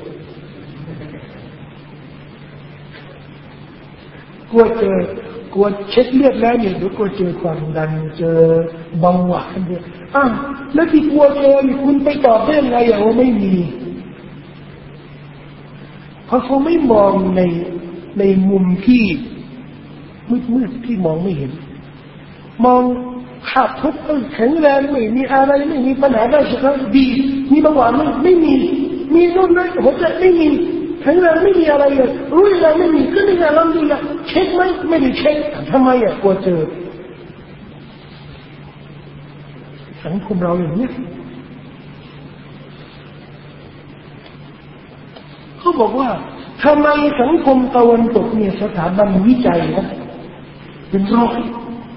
อกลัวเช็คเลือดแล้วเนี่ยเดี๋ยวกลัวเจอความดันเจอเบาหวานเนี่ยแล้วที่กลัวเจอคุณไปตอบได้ยังไงว่าไม่มีเพราะเขาไม่มองในมุมที่มืดที่มองไม่เห็นมองขาดทุกข์แข็งแรงไม่มีอะไรไม่มีปัญหาได้สุขภาพดีมีเบาหวานไม่มีนู่นนั่นหัวใจไม่มีแข็งแรงไม่มีอะไรเลยรู้อะไรไม่มีก็ไม่อยากลองดีละเช็คไหมไม่ได้เช็คทำไมกลัวเจอสังคมเราอย่างนี้เขาบอกว่าทำไมสังคมตะวันตกเนี่ยสถาบันวิจัยนะเป็นร้อย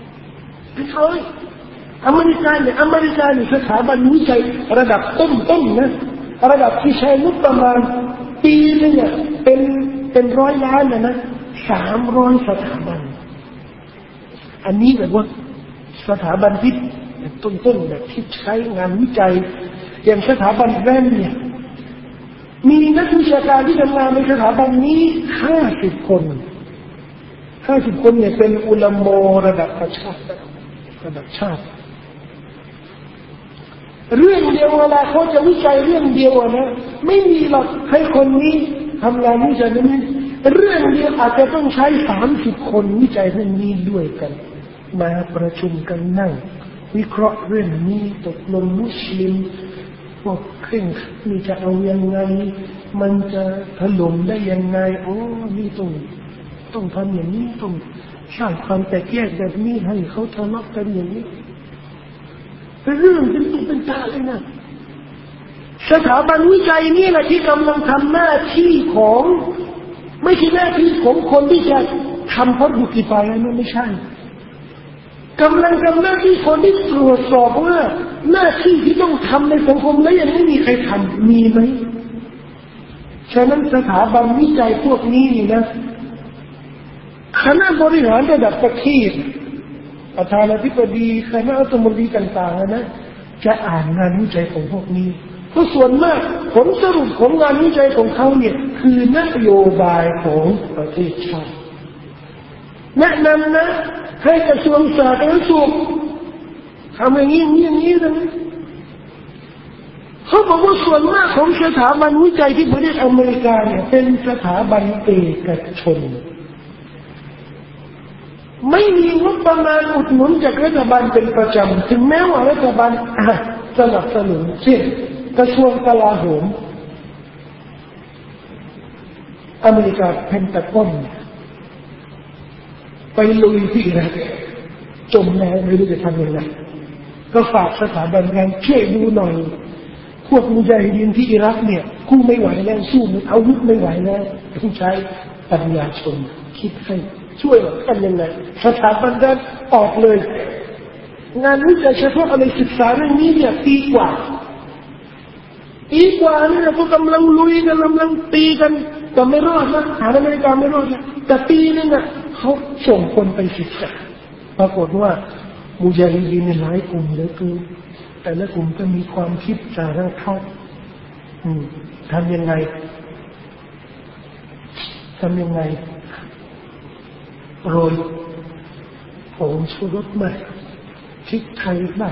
อเมริกาเนี่ยสถาบันวิจัยระดับต้นนะระดับที่ใช้งบประมาณปีนึงเนี่ยเป็น100 ล้านนะ300 สถาบันอันนี้แบบว่าสถาบันที่ต้นแบบที่ใช้งานวิจัยอย่างสถาบันแรมเนี่ยมีนักวิชาการที่ทำงานในสถาบันนี้50 คนเนี่ยเป็นอุลามะระดับประชาติระดับชาติเรื่องเดียวเวลาเขาจะวิจัยเรื่องเดียวนะไม่มีหรอกให้คนนี้ทำงานวิจัยนี้เรื่องเดียวอาจจะต้องใช้30 คนวิจัยเรื่องนี้ด้วยกันมาประชุมกันนั่งวิเคราะห์เรื่องนี้ตกลงมุสลิมพวกเคร่งนี่จะเอายังไงมันจะถล่มได้ยังไงโอ้นี่ต้องทำอย่างนี้ต้องสร้างความแตกแยกแบบนี้ให้เขาทะเลาะกันอย่างนี้เป็นเรื่องเป็นตุเป็นตาเลยนะสถาบันวิจัยนี่แหละที่กำลังทำหน้าที่ของไม่ใช่หน้าที่ของคนที่จะทำเพราะบุกิปายนั่นไม่ใช่กำลังทำหน้าที่คนที่ตรวจสอบว่าหน้าที่ที่ต้องทำในสังคมแล้วยังไม่มีใครทำมีไหมฉะนั้นสถาบันวิจัยพวกนี้นี่นะคณะบริหารระดับประเทศประธานาธิบดีคณะรัฐมนตรีต่างๆนะจะอ่านงานวิจัยของพวกนี้เพราะส่วนมากผลสรุปของงานวิจัยของเขาเนี่ยคือนโยบายของประเทศชาติแนะนำนะให้กระทรวงสาธารณสุขทำอย่างนี้นะเขาบอกว่าส่วนมากของสถาบันวิจัยที่ประเทศอเมริกาเนี่ยเป็นสถาบันเอกชนไม่มีงบประมาณอุดหนุนจากรัฐบาลเป็นประจำถึงแม้ว่ารัฐบาลสนับสนุนเช่นกระทรวงกลาโหมอเมริกาเพนตากอนไปลุยที่อิรักจมแล้วไม่รู้จะทำยังไงก็ฝากสถาบันงานช่วยดูหน่อยพวกมุญาฮิดีนที่อิรักเนี่ยกู้ไม่ไหวแล้วสู้อาวุธไม่ไหวแล้วต้องใช้ปัญญาชนคิดให้ช่วยกันยังไงสถาบันนั้นออกเลยงานวิจัยเฉพาะอะไรศึกษาเรื่องนี้เนี่ยปีกว่าเนี่ยพวกกำลังลุยกันกำลังตีกันแต่ไม่รอดนะหาอเมริกาไม่รอดนะแต่ปีนึงอ่ะเขาส่งคนไปศึกษาปรากฏว่ามุญาฮิดีนหลายกลุ่มเหลือเกินแต่ละกลุ่มก็มีความคิดสารพัดทำยังไงโรยผงชูรสมาพริกไทยบ้าง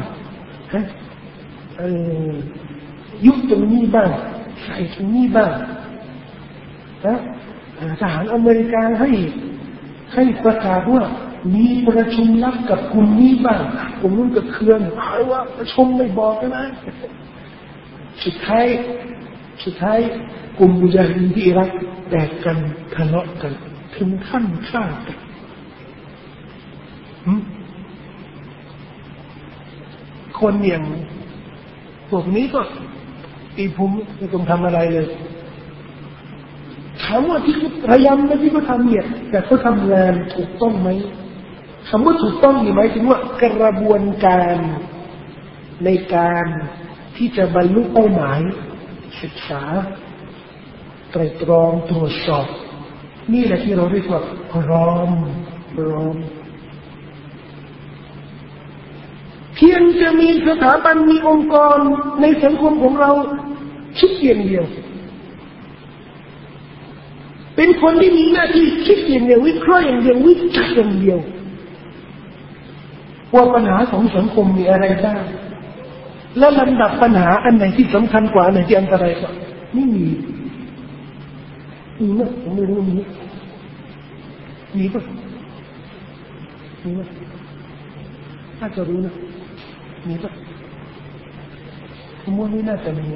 ยุบตรงนี้บ้างใส่ตรงนี้บ้างทหารอเมริกาให้ประกาศว่ามีประชุมลับกับกลุ่มนี้บ้างกลุ่มนู้นกับเคลื่อนว่าประชุมไม่บอกนะสุดท้ายกลุ่มมุญาฮิดีนที่อิรักแตกกันทะเลาะกันถึงขั้นฆ่ากันคนอย่างพวกนี้ก็ภูมิไม่ต้องทำอะไรเลยถามว่าที่พยายามที่เขาทำเนี่ยแต่เขาทำงานถูกต้องไหมคำว่าถูกต้องนี่หมายถึงว่ากระบวนการในการที่จะบรรลุเป้าหมายศึกษาไตร่ตรองตรวจสอบนี่แหละที่เราเรียกว่าพร้อมเพียงจะมีสถาบันมีองค์กรในสังคมของเราคิดอย่างเดียวเป็นคนที่มีหน้าที่คิดอย่างเดียววิเคราะห์อย่างเดียววิจัยอย่างเดียวว่าปัญหาของสังคมมีอะไรบ้างและลำดับปัญหาอันไหนที่สำคัญกว่าอันไหนที่อันตรายกว่าไม่มีนะผมไม่รู้มีป่ะน่าจะรู้นะมีป่ะผมว่าไม่น่าจะมี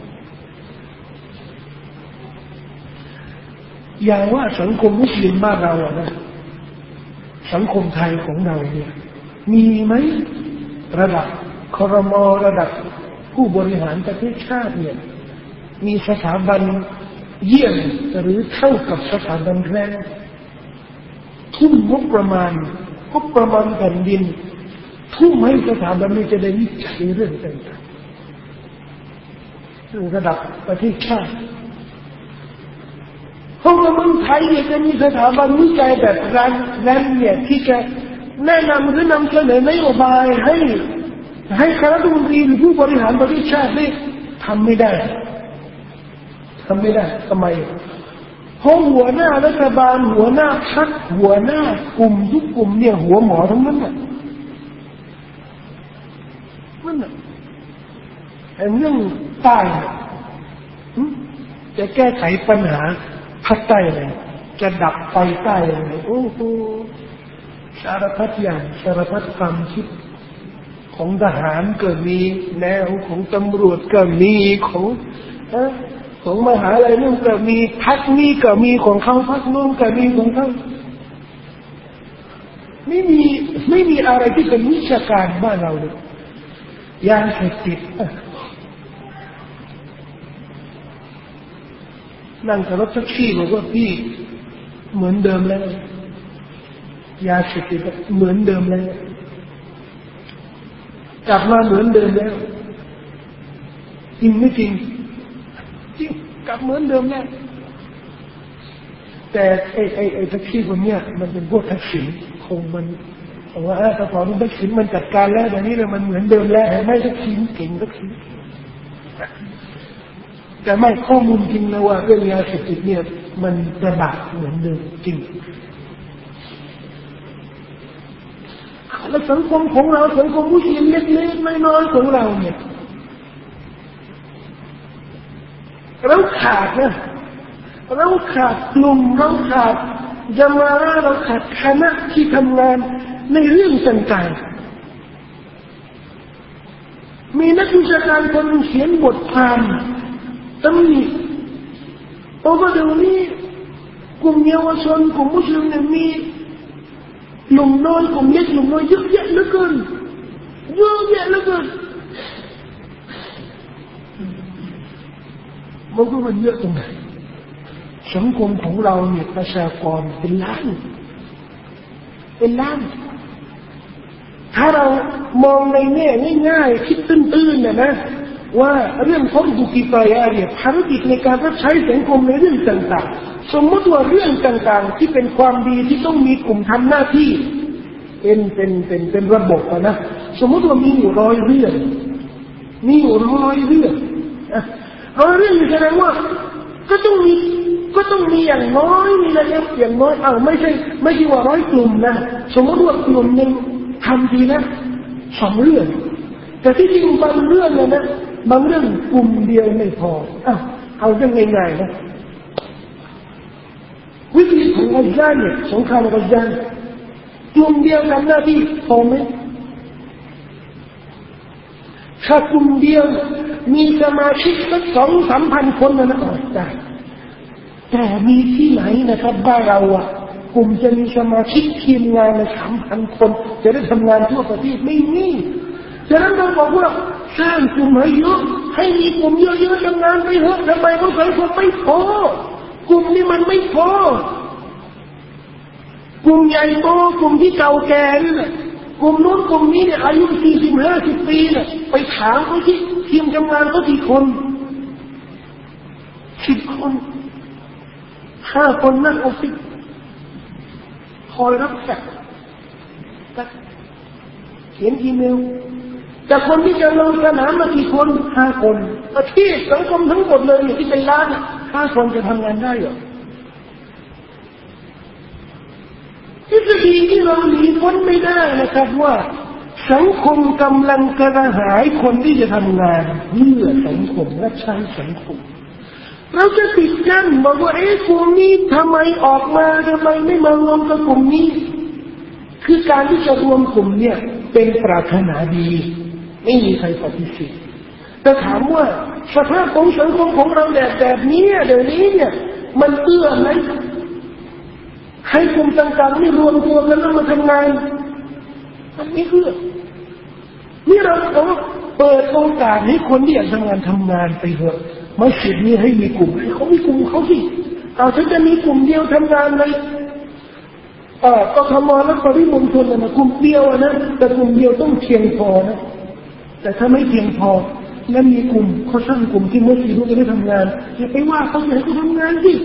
อย่างว่าสังคมมุสลิมบ้านเราอะนะสังคมไทยของเราเนี่ยมีไหมระดับครม.ระดับผู้บริหารประเทศชาติเนี่ยมีสถาบันเยี่ยมหรือเท่ากับสถาบันแรกทุ่มงบประมาณแผ่นดินทุ่มให้สถาบันนี้จะได้วิจัยเรื่องต่างๆระดับประเทศชาติเพราะว่าเมืองไทยเนี่ยจะมีสถาบันวิจัยแบบร้านเนี่ยที่จะแนะนำหรือนำเสนอนโยบายให้คณะรัฐมนตรีหรือผู้บริหารประเทศชาติได้ทำไม่ได้ทำไมเพราะหัวหน้ารัฐบาลหัวหน้าพรรคหัวหน้ากลุ่มทุกกลุ่มเนี่ยหัวหมอทั้งนั้นน่ะเรื่องใต้จะแก้ไขปัญหาภาคใต้เลยจะดับไฟใต้เลยโอ้โหสารพัดอย่างสารพัดความคิดของทหารก็มีแนวของตำรวจก็มีของของมหาลัยนู่นก็มีพักนี้ก็มีของเขาพักนู่นก็มีของเขาไม่มีอะไรที่เป็นวิชาการบ้านเราเลยยาเสพติดนั่งกับรถแท็กซี่บอกว่าพี่เหมือนเดิมแล้วยาเสพติดเหมือนเดิมแล้วกลับมาเหมือนเดิมแล้วจริงไม่จริงจริงกลับเหมือนเดิมแล้วแต่ไอ้แท็กซี่คนเนี้ยมันเป็นพวกทักษิณคงมันว่าถ้าพอทักษิณมันจัดการแล้วแต่นี้เลยมันเหมือนเดิมแล้วไม่ทักษิณเก่งทักษิณแต่ไม่ข้อมูลจริงนะว่าเรื่องยาเสพติดเนี่ยมันระบาดเหมือนเดิมจริงแล้วสังคมของเราสังคมผู้หญิงเล็กๆน้อยๆของเราเนี่ยเราขาดนะเราขาดกลุ่มเราขาดจามาระเราขาดคณะที่ทำงานในเรื่องต่างๆมีนักวิชาการคนเขียนบทความตำหนิเพราะว่าเดี๋ยวนี้กลุ่มเยาวชนกลุ่มมุสลิมเนี่ยมีหนุ่มน้อยกลุ่มเล็กหนุ่มน้อยเยอะแยะเหลือเกินเยอะแยะเหลือเกินมันเยอะตรงไหนสังคมของเราเนี่ยประชากรเป็นล้านถ้าเรามองในแง่ง่ายๆคิดตื้นๆนะว่าเรื่องของดุกิฟายะเนี่ยภารกิจในการรับใช้สังคมในเรื่องต่างๆสมมติว่าเรื่องต่างๆที่เป็นความดีที่ต้องมีกลุ่มทำหน้าที่เป็นระบบนะสมมติว่ามีอยู่100 เรื่องมีอยู่100 เรื่อง100 เรื่องแสดงว่าก็ต้องมีอย่างน้อยมีระดับอย่างน้อยไม่ใช่ว่า100 กลุ่มนะสมมติว่ากลุ่มนึงทำดีนะ2 เรื่องแต่ที่จริงบางเรื่องนะบางเรื่องกลุ่มเดียวไม่พอเอาเรื่องง่ายๆนะวิธีของกัซซาเนี่ยสงครามกัซซากลุ่มเดียวทำหน้าที่พอไหมถ้ากลุ่มเดียวมีสมาชิกสัก 2-3 พันคนนะได้แต่มีที่ไหนนะครับบ้านเรากลุ่มจะมีสมาชิกทีมงานใน 3,000 คนจะได้ทำงานทั่วประเทศไม่มีฉะนั้นเราบอกว่าสร้างกลุ่มให้เยอะให้มีกลุ่มเยอะๆทำงานไปเถอะทำไมเขาใส่คนไม่พอกลุ่มนี้มันไม่พอกลุ่มใหญ่โตกลุ่มที่เก่าแก่นี่แหละกลุ่มนู้นกลุ่มนี้เนี่ยอายุ40-50 ปีเนี่ยไปถามเขาที่ทีมทำงานเขากี่คน10 คน5 คนนั่งออฟฟิศคอยรับแขกเขียนอีเมลแต่คนที่จะลงสนามมากี่คน5 คนประเทศสังคมทั้งหมดเลยที่เป็นล้าน5 คนจะทำงานได้เหรอทฤษฎีที่เราหนีพ้นไม่ได้นะครับว่าสังคมกำลังกระหายคนที่จะทำงานเพื่อสังคมและใช้สังคมเราจะติดกันบอกว่ากลุ่มนี้ทำไมออกมาทำไมไม่มารวมกับกลุ่มนี้คือการที่จะรวมกลุ่มเนี่ยเป็นปรารถนาดีไม่มีใครปฏิเสธแต่ถามว่าสภาพของสังคมของเราแบบนี้เดี๋ยวนี้เนี่ยมันเอื้อไหมให้กลุ่มต่างๆนี่รวมตัวกันแล้วมาทำงานมันไม่เอื้อนี่เราเปิดโอกาสให้คนที่อยากทำงานไปเถอะมัสยิดนี้ให้มีกลุ่มให้เขามีกลุ่มเขาสิฉันจะมีกลุ่มเดียวทำงานเลยก็ทำมาแล้วปริมณฑลนะกลุ่มเดียวนะแต่กลุ่มเดียวต้องเพียงพอนะแต่ถ้าไม่เพียงพอแล้วมีกลุ่มเขาสร้างกลุ่มที่มัสยิดรู้จะได้ทำงานอย่าไปว่าเขาอย่าให้เขาทำงานสิ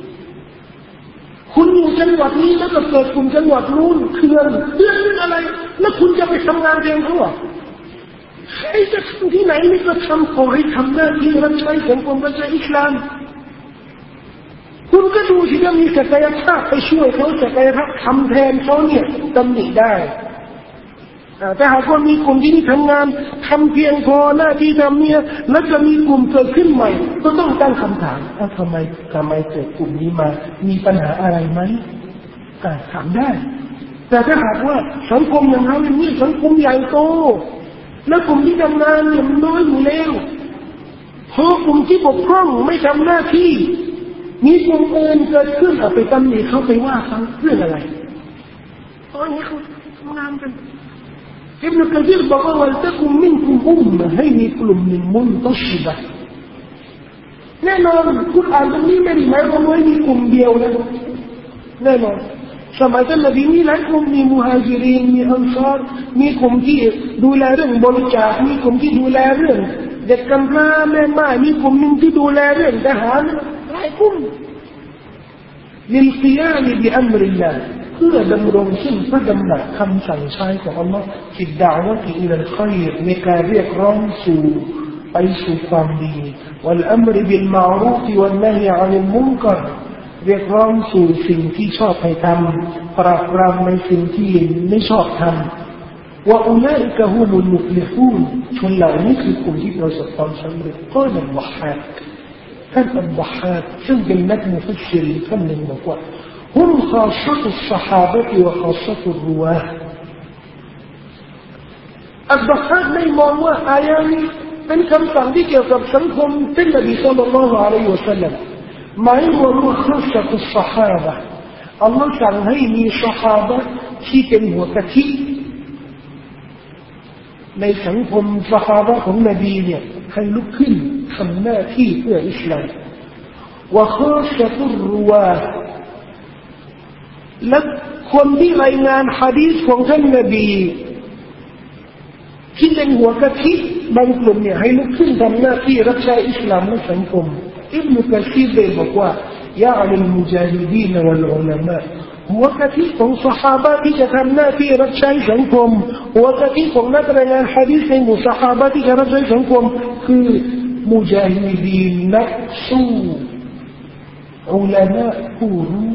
คุณอยู่จังหวัดนี้แล้วก็เกิดกลุ่มจังหวัดนู้นเรื่องอะไรแล้วคุณจะไปทำงานเองเขาใครจะทำที่ไหนนี่ก็ทำขอให้ทำหน้าที่รับใช้สังคมรับใช้อิสลามคุณก็ดูสิว่ามีศักยภาพไปช่วยเขาศักยภาพทำแทนเขาเนี่ยตำหนิได้แต่หากว่ามีกลุ่มที่ทำงานทำเพียงพอหน้าที่ทำเนี่ยแล้วจะมีกลุ่มเกิดขึ้นใหม่ก็ต้องตั้งคำถามทำไมเกิดกลุ่มนี้มามีปัญหาอะไรไหมถามได้แต่ถ้าหากว่าสังคมอย่างเราอย่างนี้สังคมใหญ่โตแล้วกลุ่มที่ทำงานเนี่ยมันน้อยอยู่แล้วพพอกลุ่มที่บกพร่องไม่ทำหน้าที่มีกลุ่มอื่นเกิดขึ้นเอาไปตำหนิเขาไปว่าเขาเรื่องอะไรตอนนี้เขางามกันอิบนุกะซีรบอกว่าวัลตะกุมมินกุมอุมมะให้มีกลุ่มหนึ่งมุนตัชบะแน่นอนคุณอ่านตรงนี้ไม่ได้หมายความว่ามีกลุ่มเดียวนะแน่นอนสมัยท่านนบีมีหลายกลุ่มมีมุฮาจิรินมีอันซาร์มีกลุ่มที่ดูแลเรื่องบริจาคมีกลุ่มที่ดูแลเรื่องเด็กกำพร้าแม่ม่ายมีกลุ่มนึงที่ดูแลเรื่องทหารหลายกลุ่มลิลกิยามบิอัมริลลาห์เพื่อดำรงซึ่งพระดำรัสคำสั่งใช้ของอัลลอฮ์ฟิดดะอวะติอิลัลค็อยรในการเรียกร้องสู่ไปสู่ความดีวัลอัมรบิลมารูฟวัลนะฮีอานิลมุนกัรเรียกร้องสู่สิ่งที่ชอบให้ทำปราบปรามในสิ่งที่ไม่ชอบทำว่าอุลัยกะฮุมุลมุฟลิฮูนชนเหล่านี้คือกลุ่มที่ประสบความสำเร็จก็นันวะฮาดท่านอัลวะฮาดซึ่งเป็นนักมุฟัสซิรท่านหนึ่งบอกว่าهم خاصة الصحابة وخاصة الرواه อัลวะฮาดไม่มองว่าอายะนี้เป็นคำสั่งที่เกี่ยวกับสังคมท่านนบีศ็อลลัลลอฮุอะลัยฮิวะซัลลัมหมายรวมว่า خاصة الصحابة อัลลอฮ์สั่งให้มีซอฮาบะห์ที่เป็นหัวกะทิในสังคมซอฮาบะห์ของนบีเนี่ยให้ลุกขึ้นทำหน้าที่เพื่ออิสลามวะ خاصة الرواه และคนที่รายงานหะดีษของท่านนบีที่เป็นหัวกะทิบางกลุ่มเนี่ยให้ลุกขึ้นทำหน้าที่รับใช้อิสลามในสังคมอิบนุกะซีรได้บอกว่ายะอัลมุจาฮิดีนวัลอุลามะหัวกะทิของซอฮาบะห์ที่จะทำหน้าที่รับใช้สังคมหัวกะทิของนักรายงานหะดีษในหมู่ซอฮาบะห์ที่จะรับใช้สังคมคือมุจาฮิดีนนักสู้อุลามะผู้รู้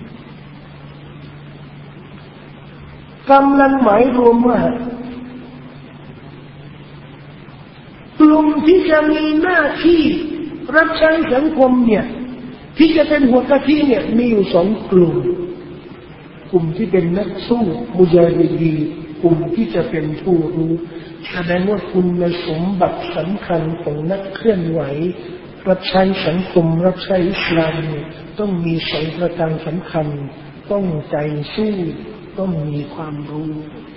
กำลังหมายรวมว่ากลุ่มที่จะมีหน้าที่รับใช้สังคมเนี่ยที่จะเป็นหัวกะทิเนี่ยมีอยู่สองกลุ่มกลุ่มที่เป็นนักสู้มุจาฮิดีนกลุ่มที่จะเป็นผู้รู้แสดงว่าคุณสมบัติสำคัญของนักเคลื่อนไหวรับใช้สังคมรับใช้อิสลามต้องมีสองประการสำคัญต้องใจสู้ต้องมีความรู้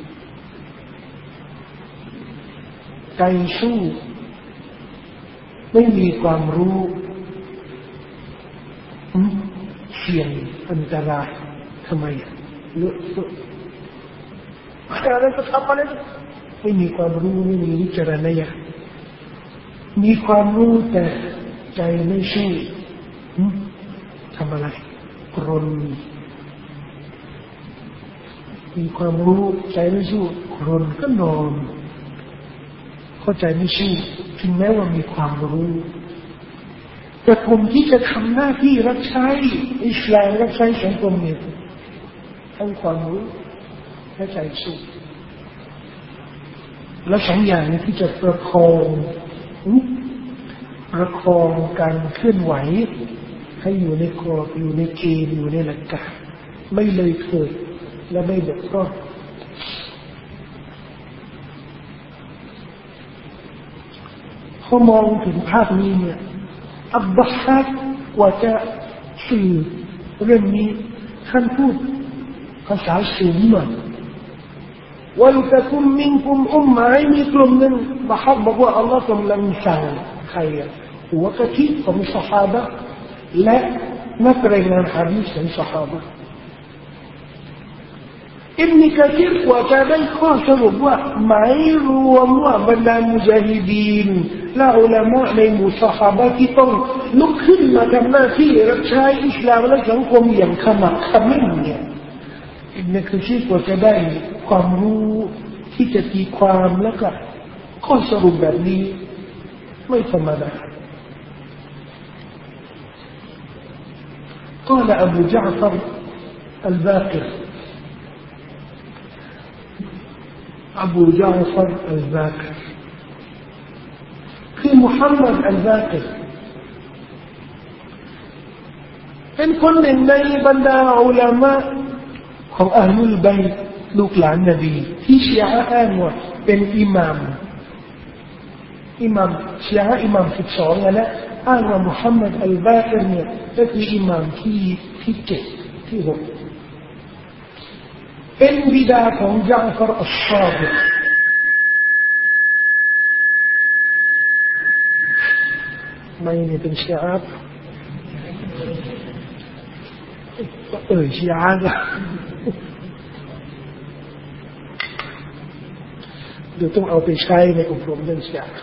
ใจสู้ไม่มีความรู้เสี่ยงอันตรายทำไมเลอะเทอะอะไรก็ทำอะไรไม่มีความรู้ไม่มีวิจารณญาณมีความรู้แต่ใจไม่สู้ทำอะไรกรนมีความรู้ใจไม่สู้กรนก็นอนเข้าใจไม่สู้ถึงแม้ว่ามีความรู้แต่กลุ่มที่จะทำหน้าที่รับใช้อิสลามรับใช้สังคมเนี่ยทั้งความรู้และใจสู้และสองอย่างนี้ที่จะประคองการเคลื่อนไหวให้อยู่ในกรอบอยู่ในเกณฑ์อยู่ในหลักการไม่เลยเถิดและไม่บกพร่องเขามองถึงภาพนี้เนี่ยอับบาฮัดกว่าจะสื่อเรื่องนี้ท่านพูดภาษาสูงหน่อยวัลตะกุมมินกุมอุมมะให้มีกลุ่มหนึ่งบาฮัดบอกว่าอัลลอฮ์กำลังสั่งใครหัวกะทิของซอฮาบะห์และนักรายงานหะดีษของซอฮาบะห์อิบนุกะซีรกว่าจะได้ข้อสรุปว่าหมายรวมว่าบรรดามุจาฮิดีนและอุลามะในหมู่ซอฮาบะห์ที่ต้องลุกขึ้นมาทำหน้าที่รับใช้อิสลามและสังคมอย่างขมักเขม้นเนี่ยอิบนุกะซีรกว่าจะได้ความรู้ที่จะตีความแล้วก็ข้อสรุปแบบนี้ไม่ธรรมดาقال أبو جعفر الباقر أبو جعفر الباقر في محمد الباقر เป็นคนหนึ่งในบรรดาอุลามะของอัลลุลบัยต์ลูกหลานนบีที่ชีอะห์อ้างว่าเป็นอิหม่ามอิหม่ามชีอะห์อิหม่าม12นั่นแหละอ้างว่ามุฮัมมัดอัลบากิรเนี่ยก็คืออิหม่ามที่7ที่6เป็นบิดาของญะฟรอัชชาดิกไม่เป็นชีอะห์ชีอะห์เดี๋ยวต้องเอาไปใช้ในอบรมเรื่องชีอะห์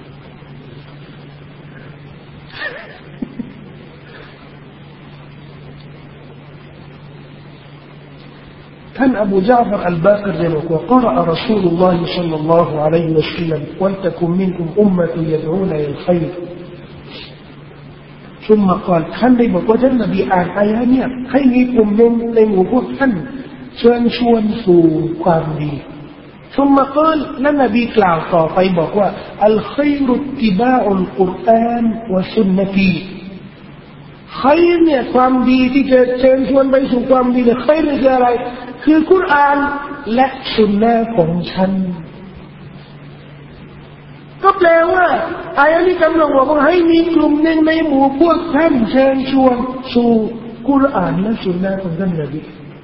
ท่านอบูญาฟรอัลบากิรได้บอกว่าقرأ رسول الله صلى الله عليه وسلم ولتكن منكم أمة يدعون إلى الخير ثم قال ท่านได้บอกว่าท่านนบีอ่านอายะห์เนี่ยให้มีกลุ่มหนึ่งในหมู่พวกท่านเชิญชวนสู่ความดี ثم قال และนบีกล่าวต่อไปบอกว่า الخير اتباع القرآن وسنتي خير เนี่ยความดีที่จะเชิญชวนไปสู่ความดีเนี่ย خير คืออะไรคือกุรอานและสุนนะของฉันก็แปลว่าอายะนี้กำลังบอกว่าให้มีกลุ่มหนึ่งในหมู่พวกท่านเชิญชวนสู่กุรอานและสุนนะของท่านนบี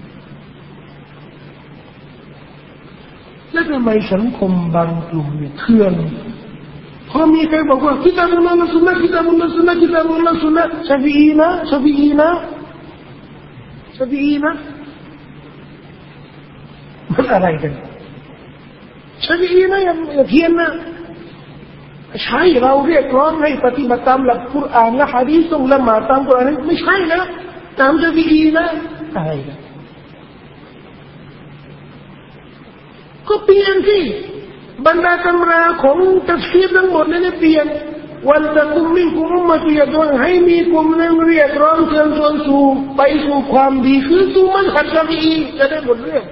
แล้วทำไมสังคมบางกลุ่มเนี่ยเถื่อนพอมีใครบอกว่ากิตาบุลลอฮ์และสุนนะกิตาบุลลอฮ์สุนนะกิตาบุลลอฮ์สุนนะชาฟิอีนะมันอะไรกันชาฟิอีนะอย่าเทียนนะใช่เราเรียกร้องให้ปฏิบัติตามหลักกุรอานและหะดีษละหมาดตามกุรอานไม่ใช่นะตามชาฟิอีนะอะไรกันก็เปลี่ยนสิบรรดาตำราของตัฟซีรทั้งหมดเนี่ยเปลี่ยนวันตะกุมมินกุมอุมมะติยะดอนให้มีกลุ่มหนึ่งเรียกร้องเชิญชวนสู่ไปสู่ความดีคือสู่มัซฮับชาฟิอีจะได้หมดเรื่อง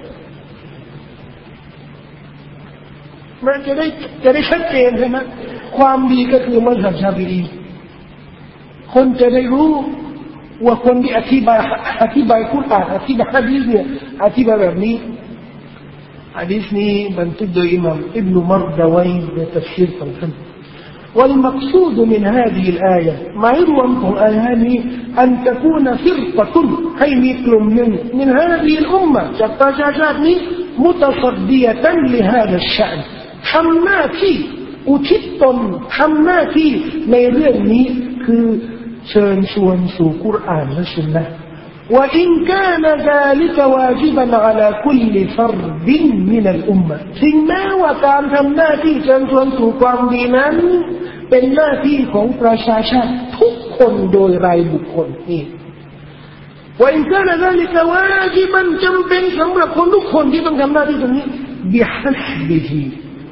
มันจะได้ชัดเจนใช่ไหมความดีก็คือมัซฮับชาฟิอีคนจะได้รู้ว่าคนที่อธิบายกุรอานอธิบายหะดีษเนี่ยอธิบายแบบนี้หะดีษนี้บรรทึกโดยอิหม่ามอิบนุมัรดะวัยในตัฟซีรของท่านوالمقصود من هذه الآية ما يروم آياني أن تكون فرقة هي مثل من هذه الأمة جبتاجاتني متصدية لهذا الشأن حماتي وتطن حماتي ما يرني كشان شوان سو قرآن والسنة وإن كان ذلك واجبا على كل فرد من الأمة ثم وكان حماتي شان شوان سو قرآن ديناเป็นหน้าที่ของประชาชาติทุกคนโดยรายบุคคลนี่ว่าอินกานะซาลิกะวาญิบันจำเป็นสำหรับคนทุกคนที่ต้องทำหน้าที่ตรงนี้บิฮัสบิฮิ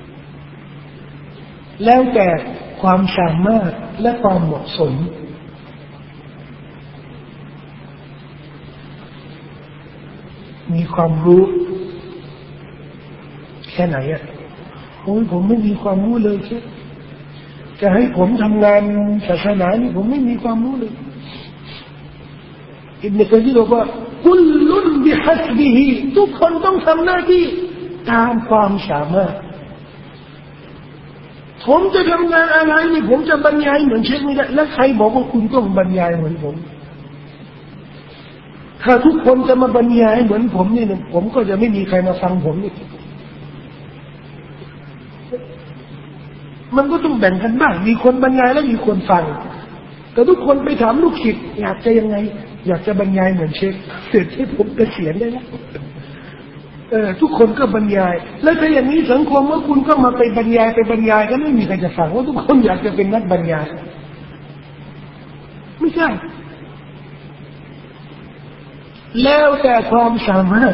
แล้วแต่ความสามารถและความเหมาะสมมีความรู้แค่ไหนอ่ะโอ้ยผมไม่มีความรู้เลยใช่จะให้ผมทำงานศาสนานี่ผมไม่มีความรู้เลยอิบนุกะซีรบอกว่าคุลลุนบิฮัสบิฮิทุกคนต้องทำหน้าที่ตามความสามารถผมจะทำงานอะไรนี่ผมจะบรรยายเหมือนเชคไม่ได้และใครบอกว่าคุณต้องบรรยายเหมือนผมถ้าทุกคนจะมาบรรยายเหมือนผมนี่ผมก็จะไม่มีใครมาฟังผมนี่มันก็ต้องแบ่งกันบ้างมีคนบรรยายแล้วมีคนฟังแต่ทุกคนไปถามลูกศิษย์อยากจะยังไงอยากจะบรรยายเหมือนเชคเสร็จที่ผมเกษียณได้แล้วทุกคนก็บรรยายแล้วถ้าอย่างนี้สังคมว่าคุณก็มาไปบรรยายก็ไม่มีใครจะฟังว่าทุกคนอยากจะเป็นนักบรรยายไม่ใช่แล้วแต่ความสามารถ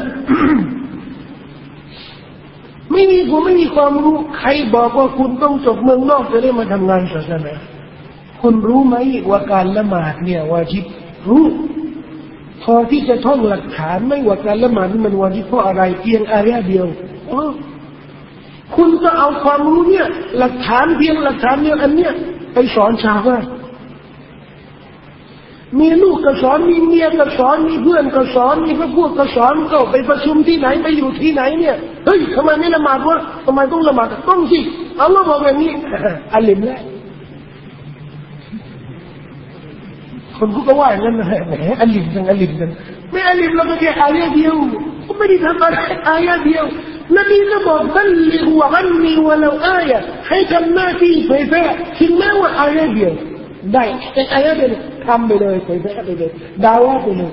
ผมไม่มีความรู้ใครบอกว่าคุณต้องจบเมืองนอกจะได้มาทำงานศาสนาคุณรู้ไหมว่าการละหมาดเนี่ยวาญิบรู้พอที่จะท่องหลักฐานไม่ว่าการละหมาดนี่มันวาญิบเพราะอะไรเพียงอายะเดียวคุณก็เอาความรู้เนี่ยหลักฐานเพียงหลักฐานเดียวอันเนี้ยไปสอนชาวบ้านมีลูกก็สอนมีเมียก็สอนมีเพื่อนก็สอนมีพวกก็สอนก็ไปประชุมที่ไหนไปอยู่ที่ไหนเนี่ยเฮ้ยทำไมไม่ละหมาดวะทำไมต้องละหมาดต้องสิอัลลอฮ์บอกอย่างนี้อัลลิมแล้วคนก็ว่าอย่างนั้นแหมอัลลิมจังอัลลิมจังไม่อัลลิมเราก็แค่อายะเดียวก็ไม่ได้ทำอะไรอายะเดียวนบีก็บอกบัลลิกวะกัมนีวะลาอายะให้ทำหน้าที่เผยแพร่ถึงแม้ว่าอายะเดียวได้แต่อายะเดียวทำไปเลยเผยแพร่ไปเลยดาวะไปเลย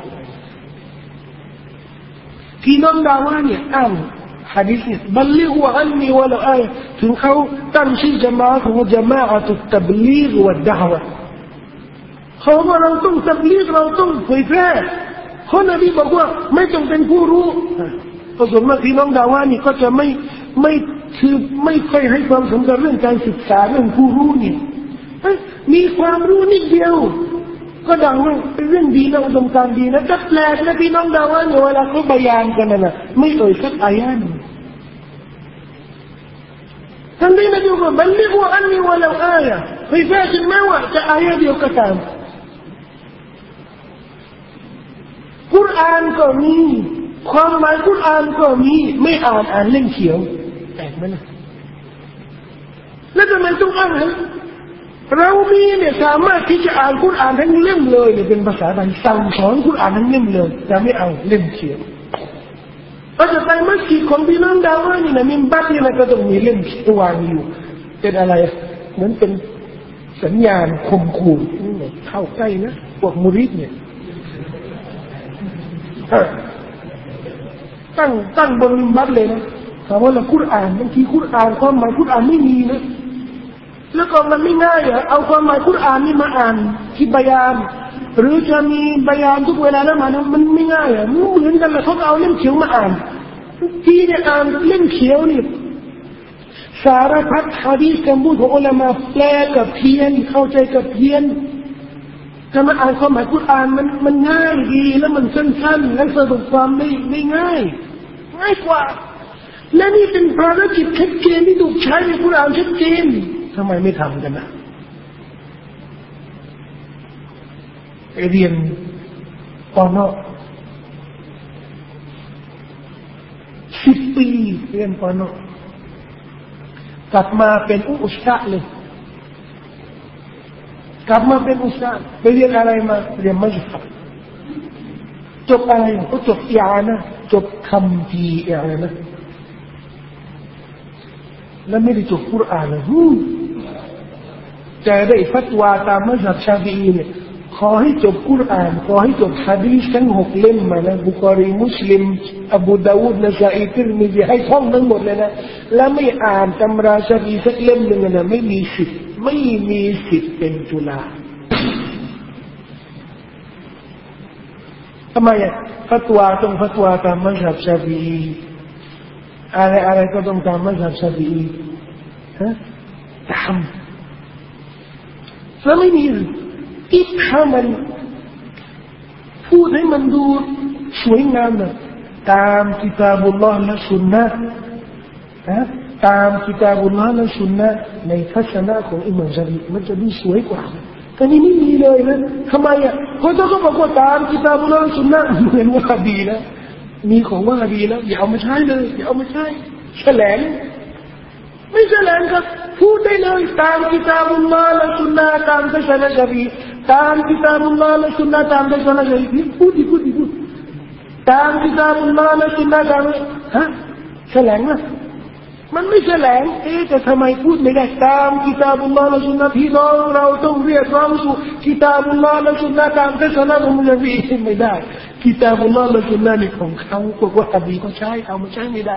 พี่น้องดาวะเนี่ยอ้างหะดีษเนี่ยบัลลิกวะกัมนีวะลาอายะถึงเขาตั้งชื่อญะมาอะห์ของญะมาอะตุตตับลีกวะดะอวะเขาว่าเราต้องตับลีกเราต้องเผยแพร่คนนบีบอกว่าไม่ต้องเป็นผู้รู้ส่วนมากพี่น้องดาวะนี่ก็จะไม่ค่อยให้ความสำคัญเรื่องการศึกษาเรื่องผู้รู้เนี่ยมีความรู้นิดเดียวก็ดังว่าเป็นเรื่องดีนะอุดมการณ์ดีนะแต่แปลกนะพี่น้องดาวะเนี่ยเวลาเขาบรรยายกันนะไม่เอ่ยสักอายะห์ท่านนี้นบีบอกบัลลิกวะอันนีวะลาอายะเผยแพร่ถึงแม้ว่าจะอายะห์เดียวก็ตามกุรอานก็มีความหมายกุรอานก็มีไม่อ่านเล่มเขียวแปลกไหมนะแล้วทำไมต้องอ่านเรามีเนี่ยสามารถที่จะอ่านกุรอานทั้งเล่มเลยเนี่ยเป็นภาษาไทยสั่งสอนกุรอานทั้งเล่มเลยแต่ไม่เอาเล่มเขียวเราจะไปมัสยิดของพี่น้องดาวะนี่นะมิมบัตนี่นะก็ต้องมีเล่มวางอยู่เป็นอะไรเหมือนเป็นสัญญาณข่มขู่เข้าใกล้นะพวกมุริดเนี่ยตั้งบนมิมบัตเลยนะถามว่าเรากุรอานบางทีกุรอานความหมายกุรอานไม่มีนะแล้วก็มันไม่ง่ายเอาความหมายกุรอานนี่มาอ่านที่บยานหรือจะมีบยานทุกเวลาแล้วมันไม่ง่ายมันเหมือนกันเลยเขาเอาเล่มเขียวมาอ่านที่เนี่ยอ่านเล่มเขียวนี่สารพัดหะดีษคำพูดของอุลามะแปลกับเพี้ยนเข้าใจกับเพี้ยนถ้ามาอ่านความหมายกุรอานมันง่ายดีแล้วมันสั้นๆและสรุปความไม่ง่ายกว่าและนี่เป็นภารกิจชัดเจนที่ถูกใช้ในกุรอานชัดเจนทำไมไม่ทำกันนะเรียนปอนอ10 ปีเรียนปอนอกลับมาเป็นอุสตาเลยกลับมาเป็นอุสตาไปเรียนอะไรมาเรียนมัสยิดจบอะไรก็จบอิอานะจบคัมภีร์อิอานะแล้วไม่ได้จบกุรอานเลยจะได้ฟัตวาตามมัสยิดชาฟีอีเนี่ยขอให้จบกุรอานขอให้จบหะดีษทั้ง6เล่มมานะบุคอรีมุสลิมอบูดาวูดนะซาอีติรมิซีให้ท่องทั้งหมดเลยนะแล้วไม่อ่านตำราชาฟีสักเล่มนึงนะไม่มีสิทธิ์เป็นจุฬาทำไมฟัตวาต้องฟัตวาตามมัสยิดชาฟีอีอะไรก็ต้องตามมัสยิดชาฟีอีทำแล้วไม่มีที่ถ้ามันพูดให้มันดูสวยงามนะตามกิตาบุลลอฮ์และสุนนะตามกิตาบุลลอฮ์และสุนนะในทัศนะของอิหม่ามชาฟีอีมันจะดูสวยกว่าแต่นี่ไม่มีเลยนะทำไมเพราะถ้าเขาบอกว่าตามกิตาบุลลอฮ์และสุนนะเหมือนว่าดีนะมีของว่าดีแล้วอย่าเอามาใช้เลยอย่าเอามาใช้แฉลงไม่แฉลงครับพูดได้เลยตามกิตาบุลลอฮ์และสุนนะตามทัศนะชาฟีอีตามกิตาบุลลอฮ์และสุนนะตามทัศนะชาฟีอีพูดตามกิตาบุลลอฮ์และสุนนะตามแฉลงนะมันไม่แฉลงแต่ทำไมพูดไม่ได้ตามกิตาบุลลอฮ์และสุนนะพี่น้องเราต้องเรียกร้องสู่กิตาบุลลอฮ์และสุนนะตามทัศนะของมุสลิมไม่ได้กิตาบุลลอฮ์และสุนนะนี่ของเขาพวกวะฮาบีก็ใช้เอามาใช้ไม่ได้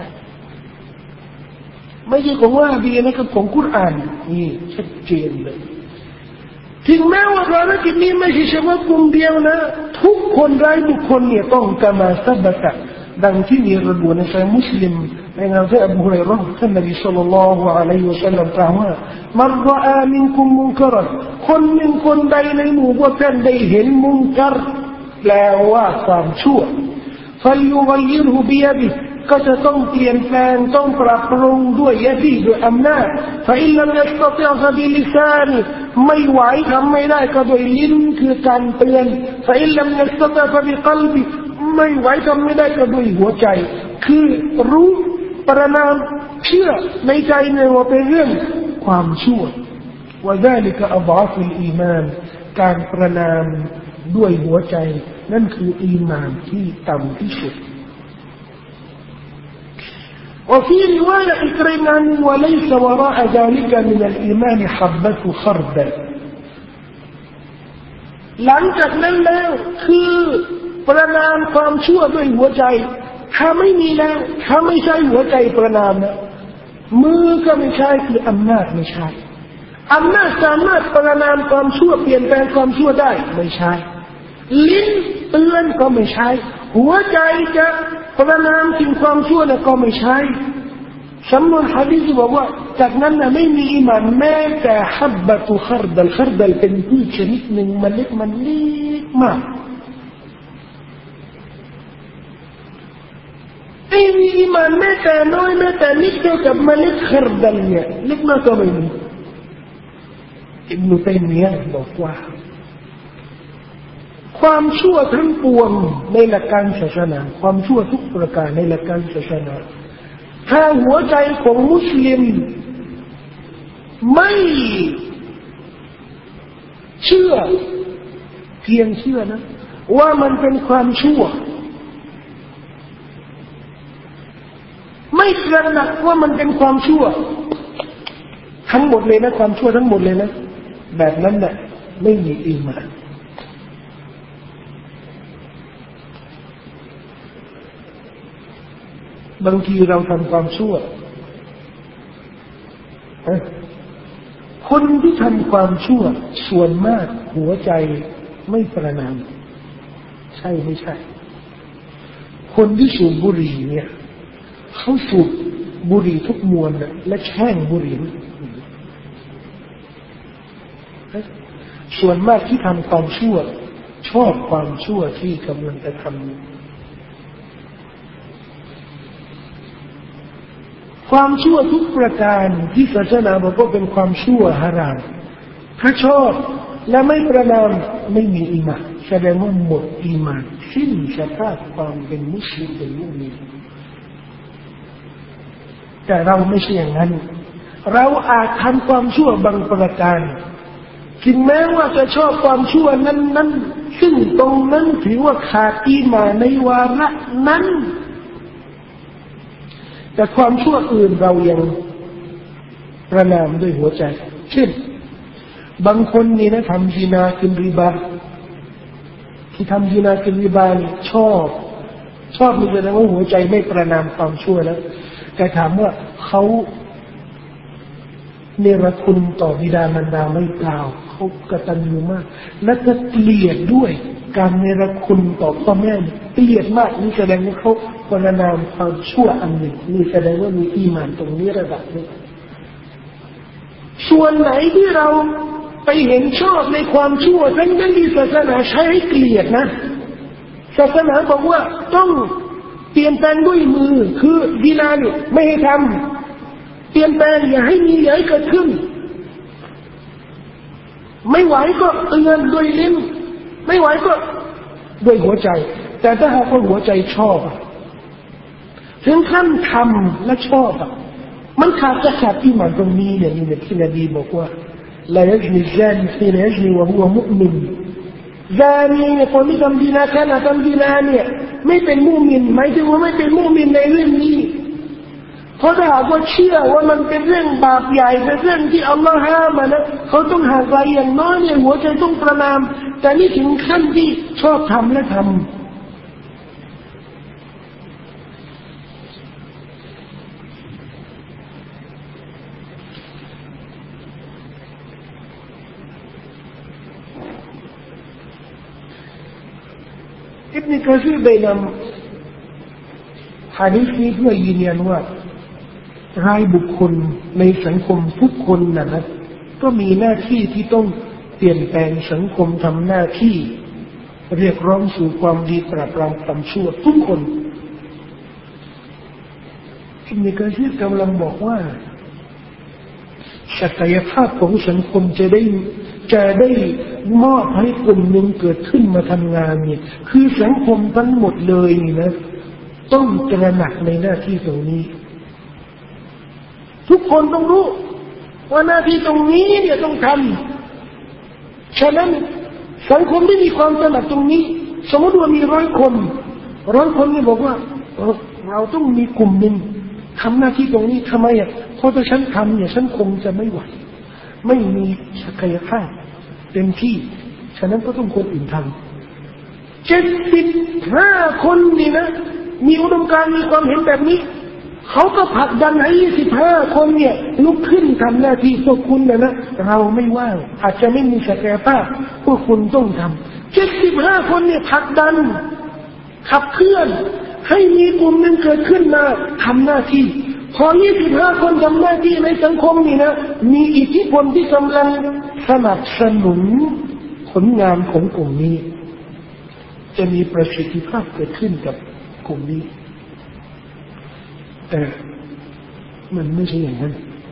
ไม่ใช่ของวะฮาบีนะครับของกุรอานนี่ชัดเจนเลยถึงแม้ว่าภารกิจนี้ไม่ใช่เฉพาะกลุ่มเดียวนะทุกคนรายบุคคลเนี่ยต้องกามาซับบะตะดังที่มีระบุในคัมภีร์มุสลิมในงานที่อบูฮุรัยเราะห์ท่านนบีศ็อลลัลลอฮุอะลัยฮิวะซัลลัมกล่าวว่ามันรออามินกุมมุนกะรคนหนึ่งคนใดในหมู่พวกท่านได้เห็นมุนกัรแปลว่าความชั่วฟัลยุฆัยยิรฮุบิยะดิก็จะต้องเปลี่ยนแปลงต้องปรับปรุงด้วยยะดีด้วยอำนาจฟาอิลลัมยัสตะติอ์บิลิซานีไม่ไหวทำไม่ได้ก็ด้วยลิ้นคือการเตือนฟาอิลลัมยัสตะติอ์บิกัลบิไม่ไหวทำไม่ได้ก็ด้วยหัวใจคือรู้ประนามเชื่อในใจในว่าเป็นเรื่องความชั่วوذلك أضعف الإيمان การประนามด้วยหัวใจนั่นคืออีหม่านที่ต่ำที่สุดوفي رواية إكرمان وليس وراء ذلك من الإيمان حبة خردل หลังจากนั้นแล้วคือประนามความชั่วด้วยหัวใจถ้าไม่มีแล้วถ้าไม่ใช่หัวใจประนามนะมือก็ไม่ใช่คืออำนาจไม่ใช่อำนาจสามารถประนามความชั่วเปลี่ยนแปลงความชั่วได้ไม่ใช่ลิ้นเตือนก็ไม่ใช่หัวใจจะประนามสิ่งความชั่วน่ะก็ไม่ใช่สำนวนหะดีษบอกว่าจากนั้นน่ะไม่มีอีหม่านแม้แต่ฮับบะตุคัรดัลคัรดัลเป็นพืชชนิดหนึ่งมันเล็กมากไม่มีอีหม่านแม้แต่น้อยแม้แต่นิดเดียวกับเมล็ดคัรดัลเนี่ยเล็กมากก็ไม่มีอิบนุตัยมียะห์บอกว่าความชั่วทั้งปวงในหลักการศาสนาความชั่วทุกประการในหลักการศาสนาถ้าหัวใจของมุสลิมไม่เชื่อเพียงเชื่อนะว่ามันเป็นความชั่วไม่ตระหนักว่ามันเป็นความชั่วทั้งหมดเลยนะความชั่วทั้งหมดเลยนะแบบนั้นน่ะไม่มีอีหม่านบางทีเราทำความชั่วคนที่ทำความชั่วส่วนมากหัวใจไม่ประนามใช่ไม่ใช่คนที่สูบบุหรี่เนี่ยเขาสูบบุหรี่ทุกมวลนะและแช่งบุหรี่ส่วนมากที่ทำความชั่วชอบความชั่วที่กำลังจะทำความชั่วทุกประการที่ศาสนาบอกว่าเป็นความชั่วฮารามถ้าชอบและไม่ประนามไม่มีอีหม่านแสดงว่าหมดอีหม่านสิ้นสภาพความเป็นมุสลิมเป็นมุมินแต่เราไม่ใช่อย่างนั้นเราอาจทำความชั่วบางประการถึงแม้ว่าจะชอบความชั่วนั้นซึ่งตรงนั้นถือว่าขาดอีหม่านในวาระนั้นแต่ความชั่วอื่นเรายังประนามด้วยหัวใจเช่นบางคนนี่นะทำซินากินริบาที่ทำซินากินริบานี่ชอบมีแสดงว่าหัวใจไม่ประนามความชั่วแล้วแต่ถามว่าเขาเนรคุณต่อบิดามารดาไม่เปล่าเขากตัญญูมากและก็เกลียดด้วยการเนรคุณต่อพ่อแม่เกลียดมากนี่แสดงว่าเขาประนามความชั่วอันหนึ่งนี่แสดงว่ามีอีหม่านตรงนี้ระดับนึงส่วนไหนที่เราไปเห็นชอบในความชั่วทั้งที่ศาสนาใช้ให้เกลียดนะศาสนาบอกว่าต้องเปลี่ยนแปลงด้วยมือคือดีนาเนี่ยไม่ให้ทำเปลี่ยนแปลงอย่าให้มีอย่าให้เกิดขึ้นไม่ไหวก็เตือนด้วยลิ้นไม่ไหวก็ด้วยหัวใจแต่ถ้าหากว่าหัวใจชอบถึงขั้นทำและชอบมันขาดอีหม่านตรงนี้เนี่ยมีที่นบีบอกว่าลายัจนิซานีฮีนะยัจนีวะฮุวะมุอ์มินซานีเนี่ยคนที่ทำดีนาขณะทำดีนาเนี่ยไม่เป็นมุมินหมายถึงว่าไม่เป็นมุมินในเรื่องนี้เพราะถ้าหากว่าเชื่อว่ามันเป็นเรื่องบาปใหญ่เป็นเรื่องที่อัลลอฮ์ห้ามนะเขาต้องห่างไกลอย่างน้อยเนี่ยหัวใจต้องประนามแต่นี่ถึงขั้นที่ชอบทำและทำอิบนุกะซีรได้นำหะดีษนี้เพื่อยืนยันว่ารายบุคคลในสังคมทุกคนนะก็มีหน้าที่ที่ต้องเปลี่ยนแปลงสังคมทำหน้าที่เรียกร้องสู่ความดีปราบปรามความชั่วทุกคนอิบนุกะซีรกำลังบอกว่าศักยภาพของสังคมจะได้มอบให้กลุ่มหนึ่งเกิดขึ้นมาทำงานเนี่ยคือสังคมทั้งหมดเลยนี่นะต้องตระหนักในหน้าที่ตรงนี้ทุกคนต้องรู้ว่าหน้าที่ตรงนี้เนี่ยต้องทำฉะนั้นสังคมที่มีความตระหนักตรงนี้สมมติว่ามี100 คนนี่บอกว่าเราต้องมีกลุ่มหนึ่งทำหน้าที่ตรงนี้ทำไมอ่ะเพราะถ้าฉันทำเนี่ยฉันคงจะไม่ไหวไม่มีศักยภาพเต็มที่ฉะนั้นก็ต้องคนอื่นทำ75 คนนี่นะมีอุดมการณ์มีความเห็นแบบนี้เขาก็ผลักดันให้25 คนเนี่ยลุกขึ้นทำหน้าที่พวกคุณนะเราไม่ว่างอาจจะไม่มีศักยภาพพวกคุณต้องทำ75 คนเนี่ยผลักดันขับเคลื่อนให้มีกลุ่มหนึ่งเกิดขึ้นมาทำหน้าที่พอ25 คนทำหน้าที่ในสังคมนี่นะมีอิทธิพลที่กำลังสนับสนุนผลงานของกลุ่มนี้จะมีประสิทธิภาพเกิดขึ้นกับกลุ่มนี้แต่มันไม่ใช่อย่างนั้น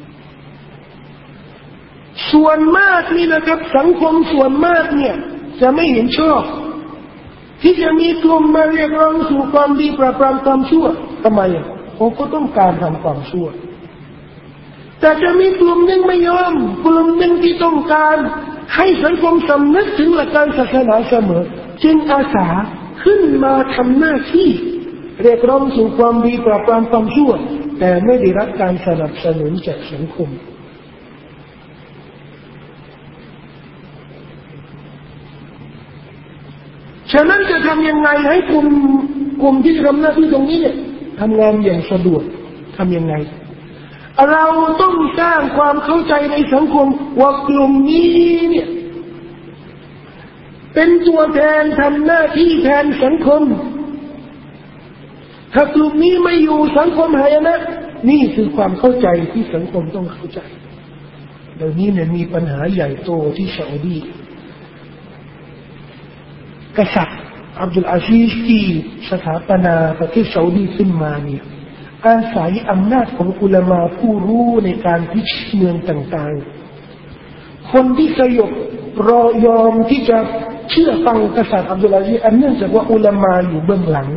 ส่วนมากนี่นะครับสังคมส่วนมากเนี่ยจะไม่เห็นชอบที่จะมีกลุ่มมาเรียกร้องสู่ความดีปราบปรามความชั่วทำไมเขาก็ต้องการทำความชั่วแต่จะมีกลุ่มหนึ่งไม่ยอมกลุ่มหนึ่งที่ต้องการให้สังคมสำนึกถึงหลักการศาสนาเสมอจึงอาสาขึ้นมาทำหน้าที่เรียกร้องสู่ความดีปราบปรามความชั่วแต่ไม่ได้รับการสนับสนุนจากสังคมฉะนั้นจะทำยังไงให้กลุ่มที่ทำหน้าที่ตรงนี้เนี่ยทำงานอย่างสะดวกทำยังไงเราต้องสร้างความเข้าใจในสังคมว่ากลุ่มนี้เนี่ยเป็นตัวแทนทำหน้าที่แทนสังคมถ้ากลุ่มนี้ไม่อยู่สังคมหายนะนี่คือความเข้าใจที่สังคมต้องเข้าใจเดี๋ยวนี้เนี่ยมีปัญหาใหญ่โตที่ซาอุดีกษัตริย์อับดุลอาซีซที่สถาปนาประเทศซาอุดีขึ้นมาเนี่ยอาศัยอำนาจของอุลามะผู้รู้ในการพิชิตเมืองต่างๆคนที่สยบรอยอมที่จะเชื่อฟังกษัตริย์อับดุลอาซีซอันเนื่องจากว่าอุลามะอยู่เบื้องหลัง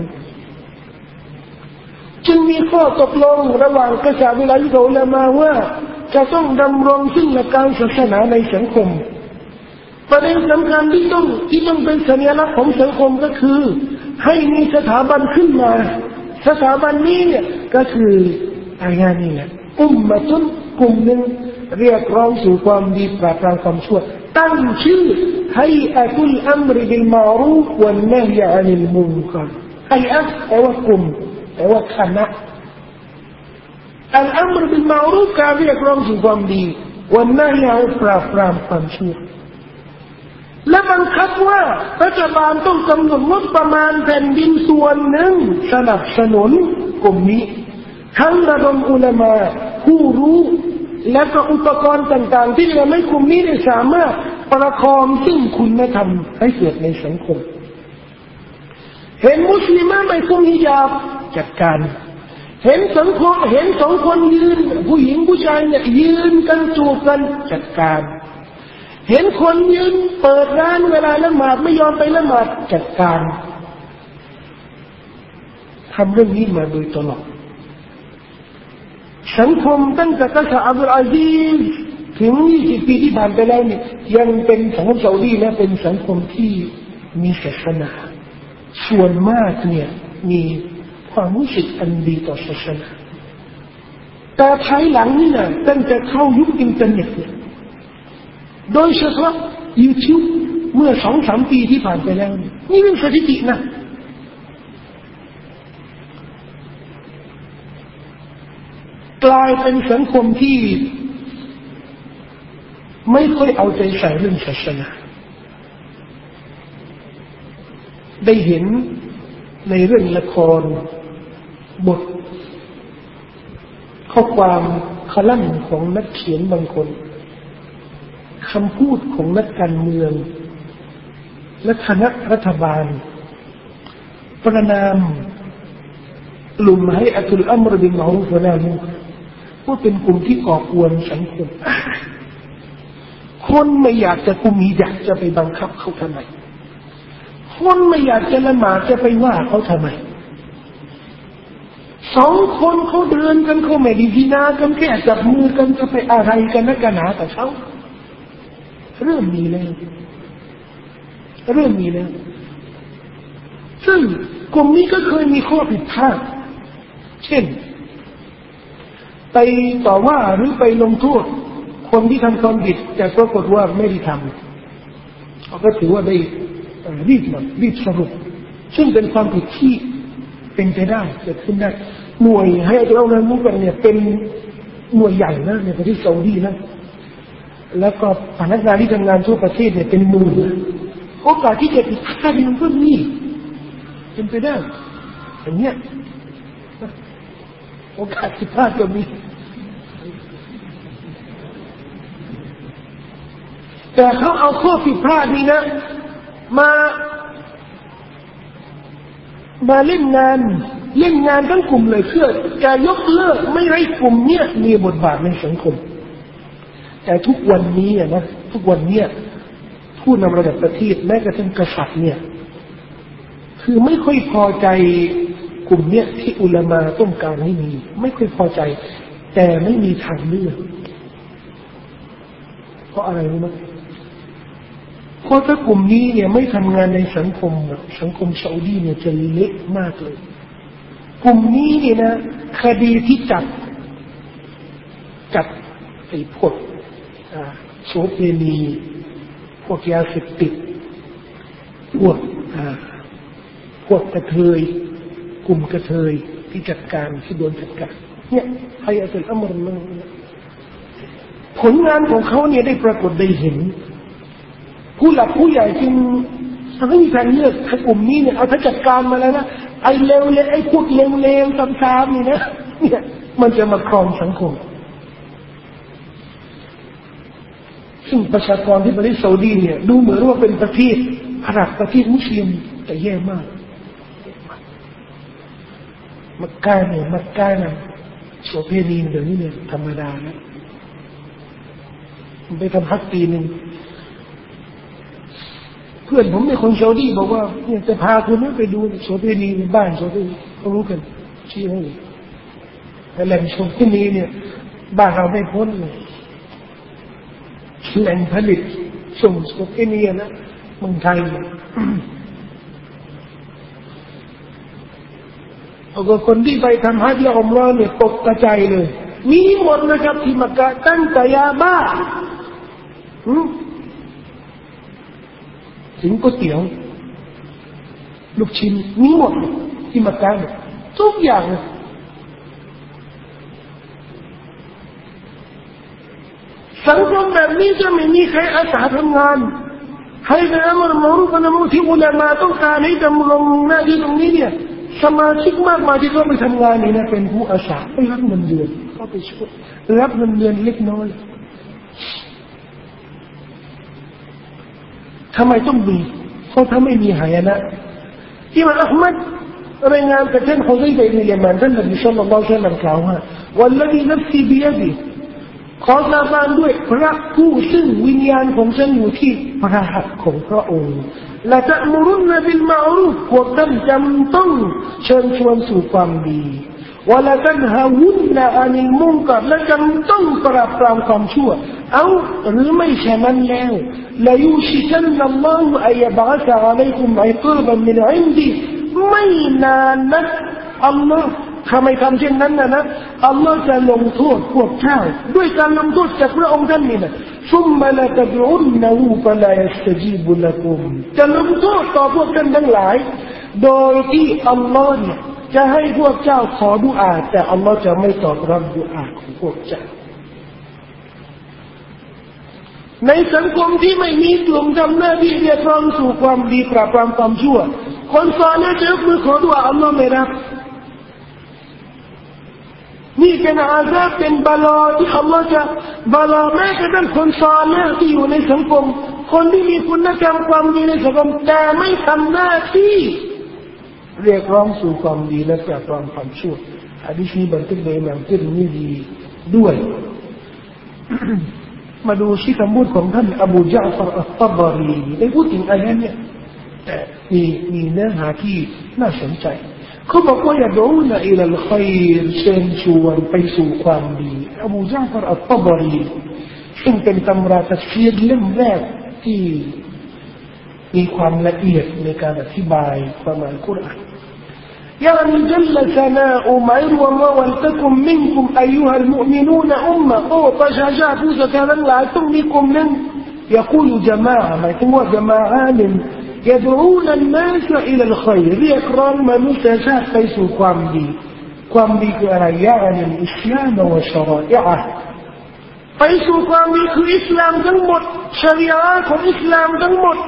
จึงมีข้อตกลงระหว่างกษัตริย์อับดุลอาซีซกับอุลามะว่าจะต้องดำรงซึ่งหลักการศาสนาในสังคมประเด็นสำคัญที่ต้องเป็นสัญลักษณ์ของสังคมก็คือให้มีสถาบันขึ้นมาสถาบันนี้เนี่ยก็คืออะไรนี่แหละมะตุนกลุ่มหนึ่งเรียกร้องสู่ความดีปราบปรามความชั่วตั้งชื่อให้อัตุลอัมริบิลมารูฟวัลนะฮยอะนิลมุนกัรให้แปลว่ากลุ่มแปลว่าคณะอัลอัมรบิลมารูฟการเรียกร้องสู่ความดีวันนะฮยะปราบปรามความชั่วและบังคับว่ารัฐบาลต้องกำหนดงบประมาณแผ่นดินส่วนหนึ่งสนับสนุนกลุ่มนี้ทั้งระดมอุลามะผู้รู้และก็อุปกรณ์ต่างๆที่จะทำให้กลุ่มนี้ได้สามารถประคองซึ่งคุณธรรมให้เกิดในสังคมเห็นมุสลิมไม่คุมฮิญาบจัดการเห็นสังคมเห็นสองคนยืนผู้หญิงผู้ชายเนี่ยยืนกันจูบกันจัดการเห็นคนยืนเปิดร้านเวลาละหมาดไม่ยอมไปละหมาดจัดการทำเรื่องนี้มาโดยตลอดสังคมตั้งแต่กษัตริย์อับดุลอาซีซถึง20 ปีที่ผ่านไปแล้วเนี่ยยังเป็นสังคมซาอุดีและเป็นสังคมที่มีศาสนาส่วนมากเนี่ยมีความรู้สึกอันดีต่อศาสนาแต่ภายหลังนี่นะตั้งแต่เข้ายุคอินเทอร์เน็ตเนี่ยโดยเฉพาะ YouTube เมื่อ 2-3 ปีที่ผ่านไปแล้วนี่เป็นสถิตินะกลายเป็นสังคมที่ไม่ค่อยเอาใจใส่เรื่องศาสนาได้เห็นในเรื่องละครบทข้อความคอลัมน์ของนักเขียนบางคนคำพูดของนักการเมืองและคณะรัฐบาลประนามกลุ่มให้อัตุลอัมรบิลมารูฟวะนาฮีว่าเป็นกลุ่มที่ก่อกวนสังคมคนไม่อยากจะกุมหิญาบจะไปบังคับเขาทำไมคนไม่อยากจะละหมาดจะไปว่าเขาทำไมสองคนเขาเดินกันเขาไม่ดีนากันแค่จับมือกันจะไปอะไรกันนักกันหนาแต่เขาเริ่มมีแล้วซึ่งกลุ่มนี้ก็เคยมีข้อผิดพลาดเช่นไปต่อว่าหรือไปลงโทษคนที่ทำความผิดแต่ปรากฏว่าไม่ได้ทำเขาก็ถือว่าได้รีบสรุปซึ่งเป็นความผิดที่เป็นไปได้เกิดขึ้นได้หน่วยให้เรามุกันเนี่ยเป็นหน่วยใหญ่นะในประเทศซาอุดีนะแล้วก็พนักงานที่ทำงานทั่วประเทศเนี่ยเป็นหมื่นโอกาสที่จะผิดพลาดมันก็มีเป็นไปได้อย่างเงี้ยโอกาสผิดพลาดก็มีแต่เขาเอาข้อผิดพลาดนี้นะมาเล่นงานทั้งกลุ่มเลยเพื่อจะยกเลิกไม่ให้กลุ่มเนี้ยมีบทบาทในสังคมแต่ทุกวันนี้นะผู้นำระดับประเทศแม้กระทั่งกษัตริย์เนี่ยคือไม่ค่อยพอใจกลุ่มเนี้ยที่อุลามะต้องการให้มีไม่ค่อยพอใจแต่ไม่มีทางเลือกเพราะอะไรรู้ไหมเพราะถ้ากลุ่มนี้เนี่ยไม่ทำงานในสังคมซาอุดีเนี่ยจะเละมากเลยกลุ่มนี้เนี่ยนะคดีที่จับไอ้พวกโสเภณีพวกยาเสพติดพวกกระเทยกลุ่มกระเทยที่จัดการที่โดนจัดการเนี่ยให้อัตุลอัมรมันผลงานของเขาเนี่ยได้ปรากฏได้เห็นผู้หลักผู้ใหญ่จึงไม่มีการเลือกถ้ากลุ่มนี้เนี่ยเอาถ้าจัดการมาแล้วนะไอ้เลวไอ้พวกเลวซ้ำๆนี่นะเนี่ยมันจะมาครองสังคมซึ่งประชากรที่ประเทศซาอุดีเนี่ยดูเหมือนว่าเป็นประเทศอาหรับประเทศมุสลิมแต่แย่มากมักกะนะโสเภณีเดี๋ยวนี้เนี่ยธรรมดานะไปทำฮัจญ์ปีนึงเพื่อนผมในคนซาอุดีบอกว่าเนี่ยจะพาคุณไปดูโสเภณีบ้านโสเภณีเขารู้กันชี้ให้แต่แหล่งโสเภณีเนี่ยบ้านเราไม่พ้นเลยแหล่งผลิตส่งโสเภณีนะเมืองไทยเอาก็คนที่ไปทำฮัจญ์และอุมเราะห์เนี่ยตกกระจายเลยมีหมดนะครับที่มักกะตั้งแต่ยาบ้าถึงก๋วยเตี๋ยวลูกชิ้นมีหมดที่มักกะเนี่ยทุกอย่างสังคมแบบนี้จะไม่มีใครอาสาทำงานให้ในอัมรมารูฟนะมุที่อุลามะต้องการให้ดำรงหน้าที่ตรงนี้เนี่ยสมาชิกมากมายที่เขาไปทำงานนี่นะเป็นผู้อาสาไม่รับเงินเดือนเขาไปช่วยรับเงินเดือนเล็กน้อยทำไมต้องมีเพราะถ้าไม่มีหายนะอิหม่ามอัลมัดรายงานจากท่านฮุซัยฟะอิบนุยะมานท่านนบีศ็อลลัลลอฮุอะลัยฮิวะซัลลัมกล่าวว่าวัลลซีนัฟซีบิยะดิขอสาบานด้วยพระผู้ซึ่งวิญญาณของฉันอยู่ที่พระหัตถ์ของพระองค์ละตะมุรุนบิลมาอรูฟพวกท่านจำต้องเชิญชวนสู่ความดีวะละตันฮาวุนอานิลมุนกัรและจำต้องปราบปรามความชั่วเอาหรือไม่ใช่นั้นแล้วละยูชิชันนัลลอฮุอัยบะษะอะลัยกุมอิกาบันมินอินดีไม่นานนักอัลลอฮ์ถ้าไม่ทำเช่นนั้นนะอัลลอฮ์จะลงโทษพวกเจ้าด้วยการลงโทษจากพระองค์ท่านนี่นะซุมมาละตะดุนนะฮูฟะลายัสตะจีบุละกุมจะลงโทษต่อพวกท่านทั้งหลายโดยที่อัลลอฮ์เนี่ยจะให้พวกเจ้าขอดุอาแต่อัลลอฮ์จะไม่ตอบรับดุอาของพวกเจ้าในสังคมที่ไม่มีกลุ่มทำหน้าที่เรียกร้องสู่ความดีปราบปรามความชั่วคนซอลิห์จะยกมือขอดุอาอัลลอฮ์ไม่รับนี่เป็นอาซาบเป็นบาลาที่อัลลอฮ์จะบาลาแม้กระทั่งคนซอลิห์ที่อยู่ในสังคมคนที่มีคุณธรรมความดีในสังคมแต่ไม่ทำหน้าที่เรียกร้องสู่ความดีและปราบปรามความชั่วหะดีษนี้บันทึกโดยอิหม่ามติรมิซีด้วย มาดูที่คำพูดของท่านอบูญะฟรอัตตะบารีได้พูดถึงอายันเนี่ยแต่มีเนื้อหาที่น่าสนใจเขาบอกว่าอย่าดูนะอิลลัลขัยรเชิญชวนไปสู่ความดีอบูญะฟรอัตตะบารีซึ่งเป็นตำราตัฟซีรเล่มแรกที่มีความละเอียดในการอธิบายความหมายกุรอานيعني جل ثناء معير وما ولتكن منكم أيها المؤمنون أمة فشاجع فوزة كان لا تملكم من يقول جماعة ما يقول جماعان يدعون الناس إلى الخير يكرم من تشاء فيسواความดีคืออะไรيعني الإسلام وشرائعه ไปสู่ความดีคืออิสลามทั้งหมดชะรีอะห์ของอิสลามทั้งหมด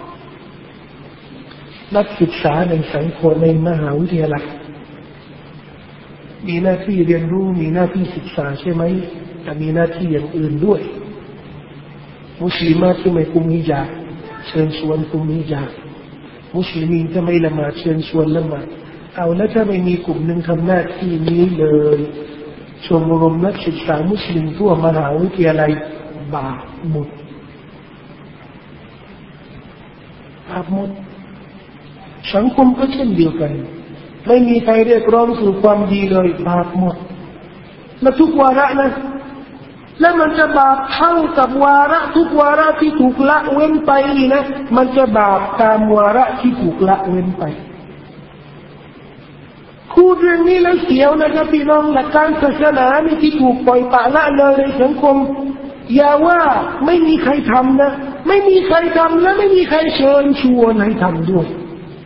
นักศึกษาในสังคมในมหาวิทยาลัยมีหน้าที่เรียนรู้มีหน้าที่ศึกษาใช่ไหมแต่มีหน้าที่อย่างอื่นด้วยมุสลิมที่ไม่คุมฮิญาบเชิญชวนคุมฮิญาบมุสลิมที่ไม่ละหมาดเชิญชวนละหมาดเอาแล้วถ้าไม่มีกลุ่มหนึ่งทำหน้าที่นี้เลยชมรมนักศึกษามุสลิมทั่วมหาวิทยาลัยบาปหมดสังคมก็เช่นเดียวกันไม่มีใครเรียกร้องสู่ความดีเลยบาปหมดและทุกวาระนะและมันจะบาปเท่ากับวาระทุกวาระที่ถูกละเว้นไปนี่นะมันจะบาปตามวาระที่ถูกละเว้นไปพูดเรื่องนี้แล้วเสียวนะครับพี่น้องหลักการศาสนานี่ที่ถูกปล่อยปละละเลยในสังคมอย่าว่าไม่มีใครทำนะไม่มีใครทำและไม่มีใครเชิญชวนให้ทำด้วย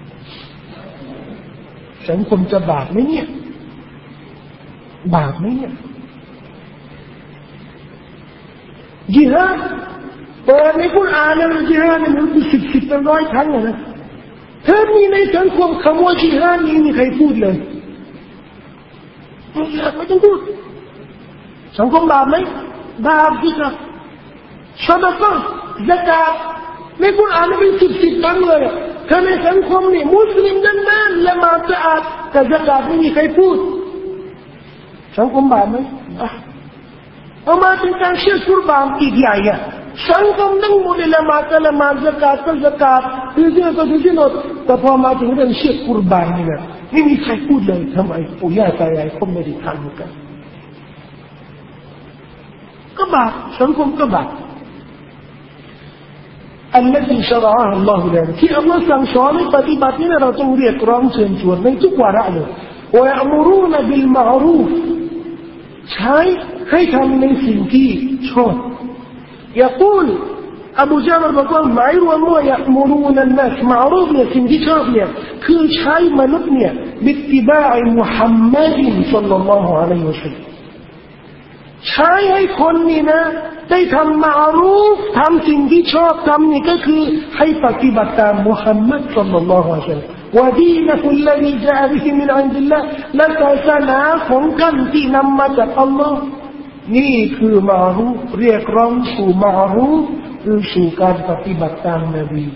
สังคมจะบาปไหมเนี่ยบาปไหมเนี่ยญิฮาดเปิดในกุรอานแล้วญิฮาดมันมี10เป็นร้อยครั้งนะถ้ามีในสังคมคำว่าญิฮาดนี้มีใครพูดเลยไม่ต้องพูดสังคมบาปไหมบาปสิครับซะดะกะห์ซะกาตในกุรอานมี10ครั้งเลยถ้าในสังคมนี่มุสลิมนั่นละหมาดสะอาดแต่ซะกาตไม่มีใครพูดสังคมบาปไหมเอามาเป็นการเชื่อกุรบานอีกใหญ่อะสังคมทั้งหมดละหมาดก็ละหมาดซะกาตก็ซะกาตคือเชื่อก็คือเชื่อแต่พอมาถึงเรื่องเชื่อกุรบานนี่นะไม่มีใครพูดเลยทำไมปู่ย่าตายายเขาไม่ได้ทำกันก็บาปสังคมก็บาปالذي شرعه الله لنا ที่อัลลอฮ์สั่งสอนให้ปฏิบัตินี่เราต้องเรียกร้องเชิญชวนในทุกวาระเลย ويأمرون بالمعروف ใช้ให้ทำในสิ่งที่ชอบ يقول อบูญะรบอกว่าหมายรวมว่า يأمرون الناس معروف เนี่ยสิ่งที่ชอบเนี่ยคือใช้มนุษย์เนี่ยباتباع محمد صلى الله عليه وسلم ใช้ให้คนนี่นะได้ทำมารูฟทำสิ่งที่ชอบทำนี่ก็คือให้ปฏิบัติตามมุฮัมมัดศ็อลลัลลอฮุอะลัยฮิวะซัลลัมวะดีนะฮุลลซีจาอะบิฮิมินอินดิลลาห์และศาสนาของท่านที่นำมาจากอัลลอฮ์นี่คือมารูฟเรียกร้องสู่มารูฟคือสู่การปฏิบัติตามนบี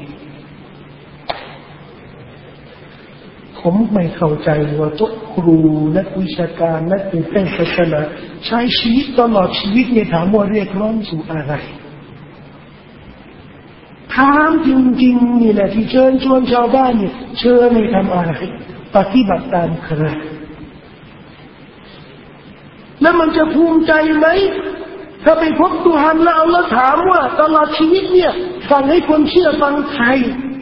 ผมไม่เข้าใจว่าทุกครูนักวิชาการนักเผยแพร่ศาสนาใช้ชีวิตตลอดชีวิตเนี่ยถามว่าเรียกร้องสู่อะไรถามจริงๆนี่แหละที่เชิญชวนชาวบ้านเนี่ยเชิญให้ทำอะไรปฏิบัติตามใครแล้วมันจะภูมิใจไหมถ้าไปพบตุฮานแล้วอัลเลาะห์ถามว่าตลอดชีวิตเนี่ยสั่งให้คนเชื่อฟังใคร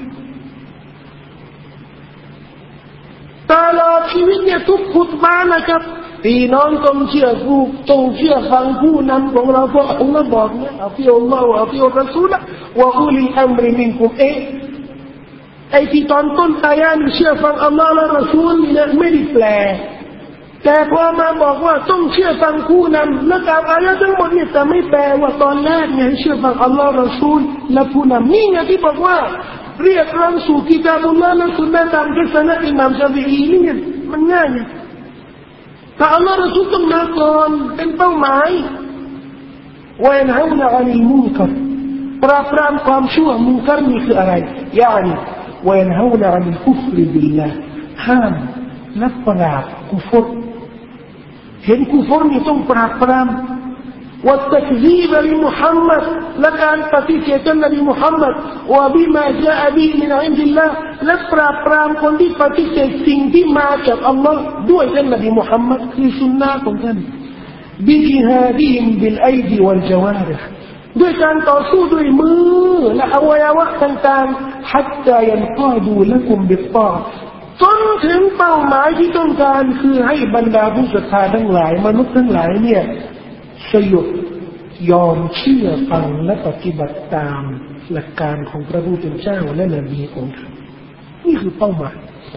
ตลอดชีวิตเนี่ยทุกขุตบะห์นะครับพี่น้องต้องเชื่อผู้ต้องเชื่อฟังผู้นำของเราเพราะอัลลอฮ์บอกเนี่ยอัติอัลลอฮ์วะอัติอัลรอซูลวะอุลิลอัมริมินกุมไอ้ที่ตอนต้นอายะห์เชื่อฟังอัลลอฮ์และรอซูลเนี่ยไม่ได้แปลแต่พอมาบอกว่าต้องเชื่อฟังผู้นำและตามอายะห์ทั้งหมดเนี่ยแต่ไม่แปลว่าตอนแรกเนี่ยเชื่อฟังอัลลอฮ์รอซูลและผู้นำนี่ไงที่บอกว่าเรียกร้องสู่กิตาบุลลอฮ์และสุนนะตามทัศนะอิหม่ามชาฟิอีนี่มันง่ายแต่อัลลอฮ์รอซูลต้องมาก่อนเป็นเป้าหมายوينهون عن المنكر ปราบปรามความชั่วมุนกัรนี่คืออะไรيعني وينهون عن الكفر بالله ห้ามและปราบกุฟรเห็นกุฟรนี่ต้องปราบปรามวัตตักซีบลิมุฮัมมัดและการปฏิเสธนบีมุฮัมมัดว่าบิมาจาอะบีมินอินดิลลาห์และปราบปรามคนที่ปฏิเสธสิ่งที่มาจากอัลลอฮ์ด้วยท่านนบีมุฮัมมัดคือสุนนะของท่านบิจิฮาดิฮิมบิลอัยดีวัลจวาริฮ์ด้วยการต่อสู้ด้วยมือและอวัยวะต่างๆฮัตตายันกาดูละกุมบิตตาจนถึงเป้าหมายที่ต้องการคือให้บรรดาผู้ศรัทธาทั้งหลายมนุษย์ทั้งหลายเนี่ยสยบยอมเชื่อฟังและปฏิบัติตามหลักการของพระผู้เป็นเจ้าและนบีของท่านนี่คือเป้าหมาย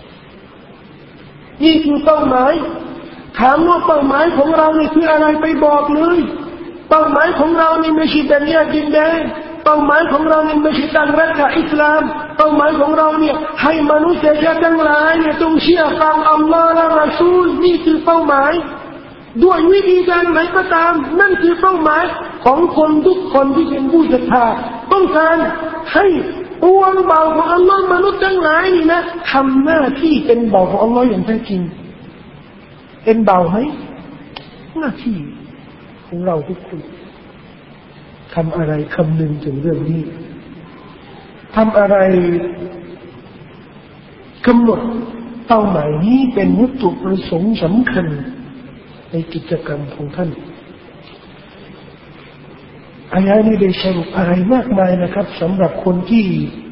นี่คือเป้าหมายถามว่าเป้าหมายของเรานี่คืออะไรไปบอกเลยเป้าหมายของเรานี่ไม่ใช่แบ่งแยกดินแดนเป้าหมายของเรานี่ไม่ใช่ตั้งรัฐอิสลามเป้าหมายของเราเนี่ยให้มนุษย์ชาติทั้งหลายเนี่ยต้องเชื่อฟังอัลลอฮ์และรอซูลนี่คือเป้าหมายด้วยวิธีการไหนก็ตามนั่นคือเป้าหมายของคนทุกคนที่เป็นผู้ศรัทธาต้องการให้ตัวเบาของอัลลอฮ์มนุษย์ทั้งหลายนี่นะทำหน้าที่เป็นเบาของอัลลอฮ์อย่างแท้จริงเป็นเบาไหมหน้าที่ของเราทุกคนทำอะไรคำนึงถึงเรื่องนี้ทำอะไรกำหนดเป้าหมายนี้เป็นวัตถุประสงค์สำคัญในกิจกรรมของท่านอายะนี้ได้สรุปอะไรมากมายนะครับสำหรับคนที่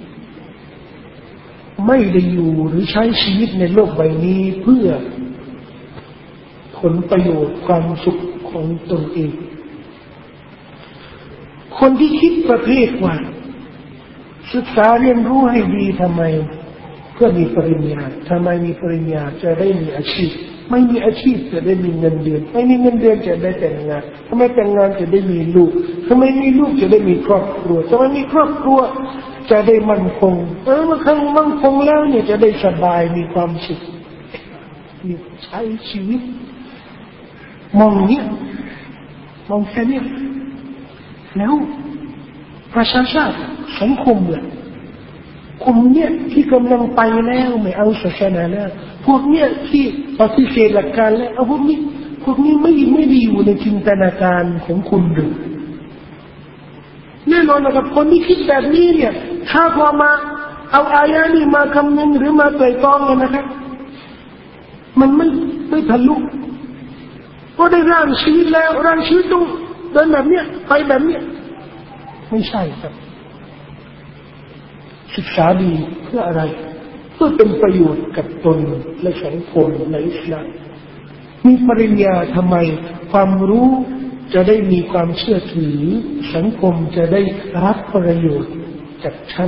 ไม่ได้อยู่หรือใช้ชีวิตในโลกใบนี้เพื่อผลประโยชน์ความสุขของตนเองคนที่คิดประเภทว่าศึกษาเรียนรู้ให้ดีทำไมเพื่อมีปริญญาทำไมมีปริญญาจะได้มีอาชีพไม่มีอาชีพจะได้มีเงินเดือนไม่มีเงินเดือนจะได้แต่งงานทำไมแต่งงานจะได้มีลูกทำไมมีลูกจะได้มีครอบครัวทำไมมีครอบครัวจะได้มั่นคงเมื่อครั้งมั่นคงแล้วเนี่ยจะได้สบายมีความสุขมีใช้ชีวิตมองเนี่ยมองแค่นี้แล้วประชาชาติสังคมเนี่ยกลุ่มเนี่ยที่กำลังไปแล้วไม่เอาศาสนาแล้วพวกเนี่ยที่ปฏิเสธหลักการแล้วพวกนี้ไม่ได้อยู่ในจินตนาการของคุณหรือแน่นอนนะครับคนที่คิดแบบนี้เนี่ยถ้าพอมาเอาอายะนี้มาคำนึงหรือมาไตร่ตรองกันนะครับมันไม่ทะลุก็ได้ร่างชีวิตแล้วร่างชีวิตต้องเดินแบบเนี้ยไปแบบเนี้ยไม่ใช่ครับศึกษาดีเพื่ออะไรเพื่อเป็นประโยชน์กับตนและสังคมในอิสลามมีปริญญาทำไมความรู้จะได้มีความเชื่อถือสังคมจะได้รับประโยชน์จากฉัน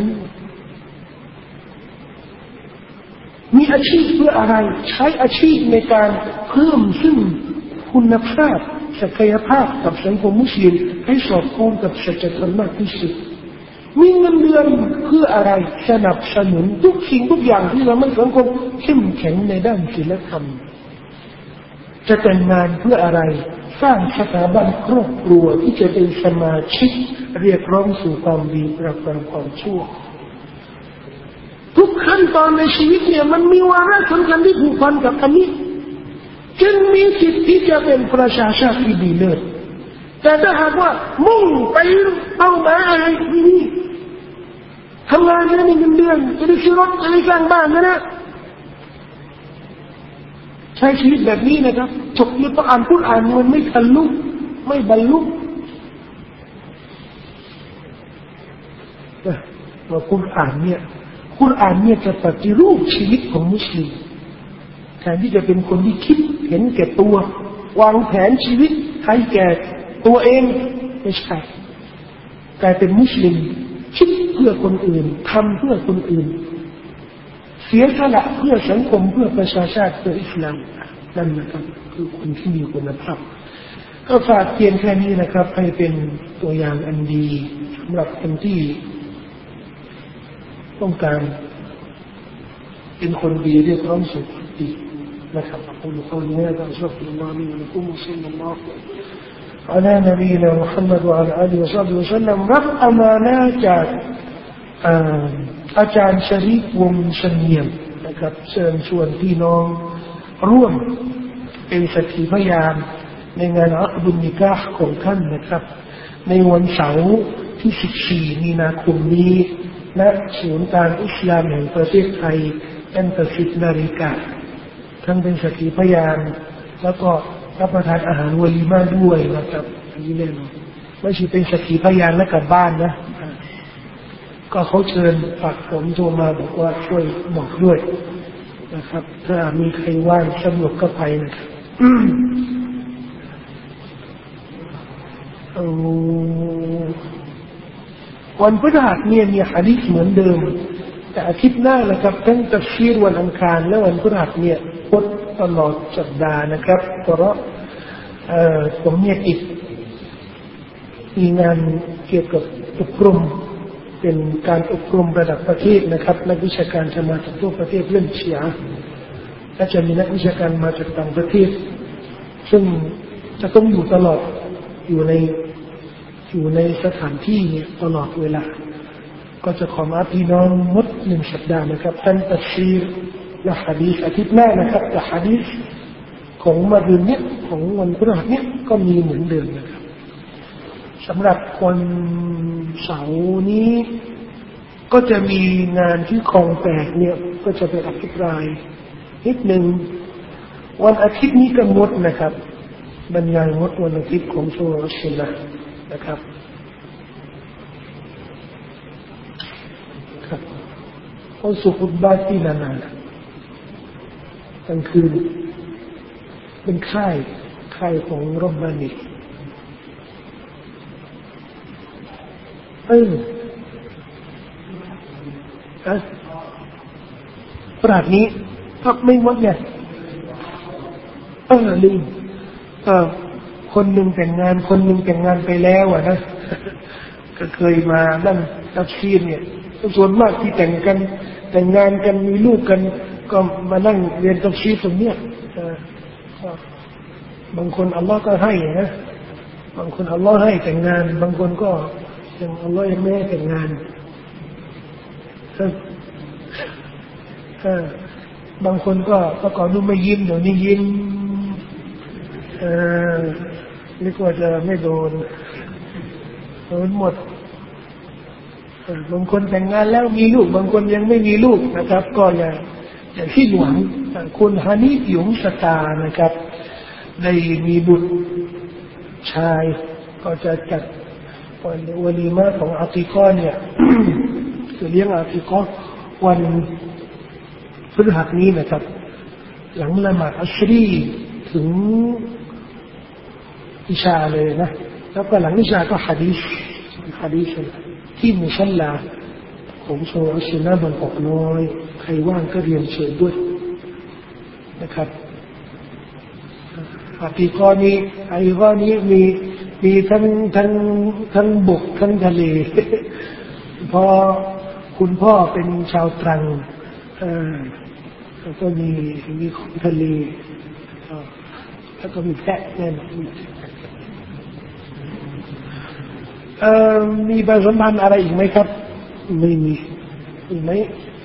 มีอาชีพเพื่ออะไรใช้อาชีพในการเพิ่มซึ่งคุณภาพศักยภาพกับสังคมมุสลิมให้สอดคล้องกับสัจธรรมมากที่สุดมีเงินเดือนเพื่ออะไรสนับสนุนทุกสิ่งทุกอย่างที่ทำให้สังคมเข้มแข็งในด้านศีลธรรมจะแต่งงานเพื่ออะไรสร้างสถาบันครอบครัวที่จะเป็นสมาชิกเรียกร้องสู่ความดีปราบปรามความชั่วทุกขั้นตอนในชีวิตเนี่ยมันมีวาระสำคัญที่ผูกพันกับอันนี้จึงมีสิทธิ์ที่จะเป็นประชาชาติที่ดีเลิศแต่ถ้าหากว่ามุ่งไปเป้าหมายอะไรนี่ทำงานจะได้มีเงินเดือนจะได้ซื้อรถจะได้สร้างบ้านนะใช้ชีวิตแบบนี้นะครับจบยุทธอ่านพูดอ่านมันไม่ทะลุไม่บรรลุว่าคุณอ่านเนี่ยจะปฏิรูปชีวิตของมุสลิมแทนที่จะเป็นคนที่คิดเห็นแก่ตัววางแผนชีวิตให้แก่ตัวเองไม่ใช่กลายเป็นมุสลิมคิดเพื่อคนอื่นทำเพื่อคนอื่นเสียสละเพื่อสังคมเพื่อประชาชาติเพื่ออิสลามนั่นนะครับคือคนที่มีคุณภาพก็ฝากเพียงแค่นี้นะครับให้เป็นตัวอย่างอันดีสำหรับคนที่ต้องการเป็นคนดีเรียกร้องสุขดีนะครับأقول قولي هذا أستغفر الله لي ولكم وصلى الله على نبينا محمد وعلى آله وصحبه وسلم รับอามานะห์จากอาจารย์ชะรีฟวงศ์เสงี่ยมนะครับเชิญชวนพี่น้องร่วมเป็นสักขีพยานในงานอักบุญนิกาห์ของท่านนะครับในวันเสาร์ที่14 มีนาคมนี้ณศูนย์การอิสลามแห่งประเทศไทยตั้งแต่10 นาฬิกาทั้งเป็นสักขีพยานแล้วก็รับประทานอาหารวะลีมาด้วยนะครับอันนี้แน่นอนไม่ใช่เป็นสักขีพยานแล้วกลับบ้านนะก็เขาเชิญฝากผมโทรมาบอกว่าช่วยบอกด้วยนะครับถ้ามีใครว่างสะดวกก็ไปนะครับวันพฤหัสเนี่ยมีหะดีษเหมือนเดิมแต่อาทิตย์หน้านะครับทั้งตัฟซีรวันอังคารและวันพฤหัสเนี่ยพุธตลอดสัปดาห์นะครับเพราะผมเนี่ยติดมีงานเกี่ยวกับอบรมเป็นการอบรมระดับประเทศนะครับนักวิชาการจะมาจากทั่วประเทศเรื่องชีอะห์และจะมีนักวิชาการมาจากต่างประเทศซึ่งจะต้องอยู่ตลอดอยู่ในสถานที่เนี่ยตลอดเวลาก็จะขอมาพี่น้องงด1 สัปดาห์นะครับทั้งตัฟซีรและหะดีษอาทิตย์หน้านะครับแต่หะดีษของมะรืนเนี่ยของวันพฤหัสเนี่ยก็มีเหมือนเดิมนะครับสำหรับคนเสาร์นี้ก็จะมีงานที่คลองแปดเนี่ยก็จะไปอภิปรายนิดนึงวันอาทิตย์นี้ก็งดนะครับบรรยายงดวันอาทิตย์ของโซลชินนะครับครับเขาสุขุดบาที่นานๆกลางคืนเป็นค่ายของรบบานีปราดนี้ก็ไม่วัดเนี่ยลืมคนหนึ่งแต่งงานคนหนึ่งแต่งงานไปแล้วนะก็เคยมานั่งตัฟซีรเนี่ยส่วนมากที่แต่งงานกันมีลูกกันก็มานั่งเรียนตัฟซีรตรงเนี้ยบางคนอัลลอฮ์ก็ให้นะบางคนอัลลอฮ์ให้แต่งงานบางคนก็ยังอัลลอฮ์ยังไม่ให้แต่งงานบางคนก็ก่อนนู้นไม่ยิ้มเดี๋ยวนี้ยิ้มนึกว่าจะไม่โดนหมดบางคนแต่งงานแล้วมีลูกบางคนยังไม่มีลูกนะครับก็อย่าที่หวังคุณฮานิฟหยงสตานะครับได้มีบุตรชายก็จะจัดวะลีมะของอาติกอเนี่ยจะเลี้ยงอาติกอวันพฤหัสนี้นะครับหลังละหมาดอัชรีถึงอิชาเลยนะแล้วก็หลังอิชาก็หะดีษที่มุซัลลาของโซอัชนะบนออกน้อยใครว่างก็เรียนเชิญด้วยนะครับอาติกอนี้มีทั้งบกทั้งทะเลพอคุณพ่อเป็นชาวตรังแล้วก็มีของทะเลแล้วก็มีแพะแน่นอนมีประสมพันธ์อะไรอีกไหมครับไม่มีอีกไหม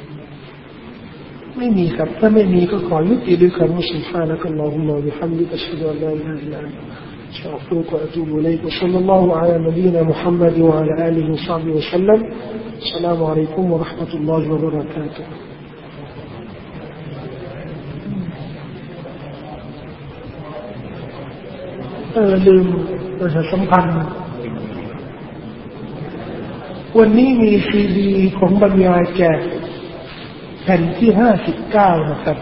ไม่มีครับถ้าไม่มีก็ขอยุติด้วยคำว่า سبحانك اللهم وبحمدك أشهد أن لا إله إلا أنت أستغفرك وأتوب إليك وصلى الله على نبينا محمد وعلى آله وصحبه وسلم السلام عليكم ورحمة الله وبركاتهลืมประชาสัมพันธ์วันนี้มีซีดีของบรรยายแจกแผ่นที่59นะครับ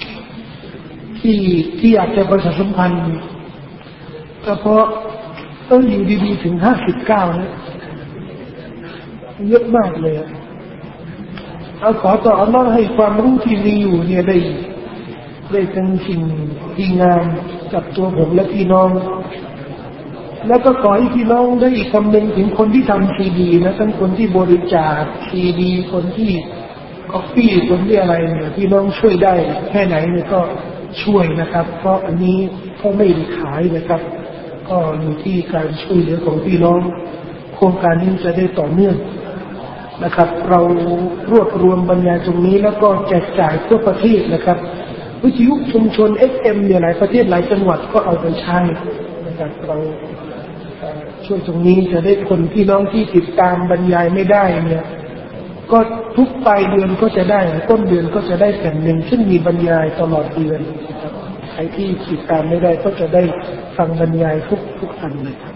ที่อยากจะประชาสัมพันธ์ก็เพราะอยู่ดีๆถึง59นะเยอะมากเลยเอาขอต่ออัลลอฮ์ให้ความรู้ที่มีอยู่เนี่ยได้ทั้งสิ่งดีงามกับตัวผมและพี่น้องแล้วก็ขอให้พี่น้องได้อีกคำหนึ่งถึงคนที่ทำซีดีนะทั้งคนที่บริจาคซีดีคนที่ก๊อปปี้คนที่อะไรเนี่ยพี่น้องช่วยได้แค่ไหนเนี่ยก็ช่วยนะครับเพราะอันนี้ก็ไม่ได้ขายนะครับก็อยู่ที่การช่วยเหลือของพี่น้องโครงการนี้จะได้ต่อเนื่องนะครับเรารวบรวมบรรยายตรงนี้แล้วก็แจกจ่ายทั่วประเทศนะครับวิทยุชุมชน FM เนี่ยหลายประเทศหลายจังหวัดก็เอาไปใช้นะครับเราช่วยตรงนี้จะได้คนพี่น้องที่ติดตามบรรยายไม่ได้เนี่ยก็ทุกปลายเดือนก็จะได้ต้นเดือนก็จะได้แผ่นหนึ่งซึ่งมีบรรยายตลอดเดือนนะครับใครที่ติดตามไม่ได้ก็จะได้ฟังบรรยายทุกอันเลยครับ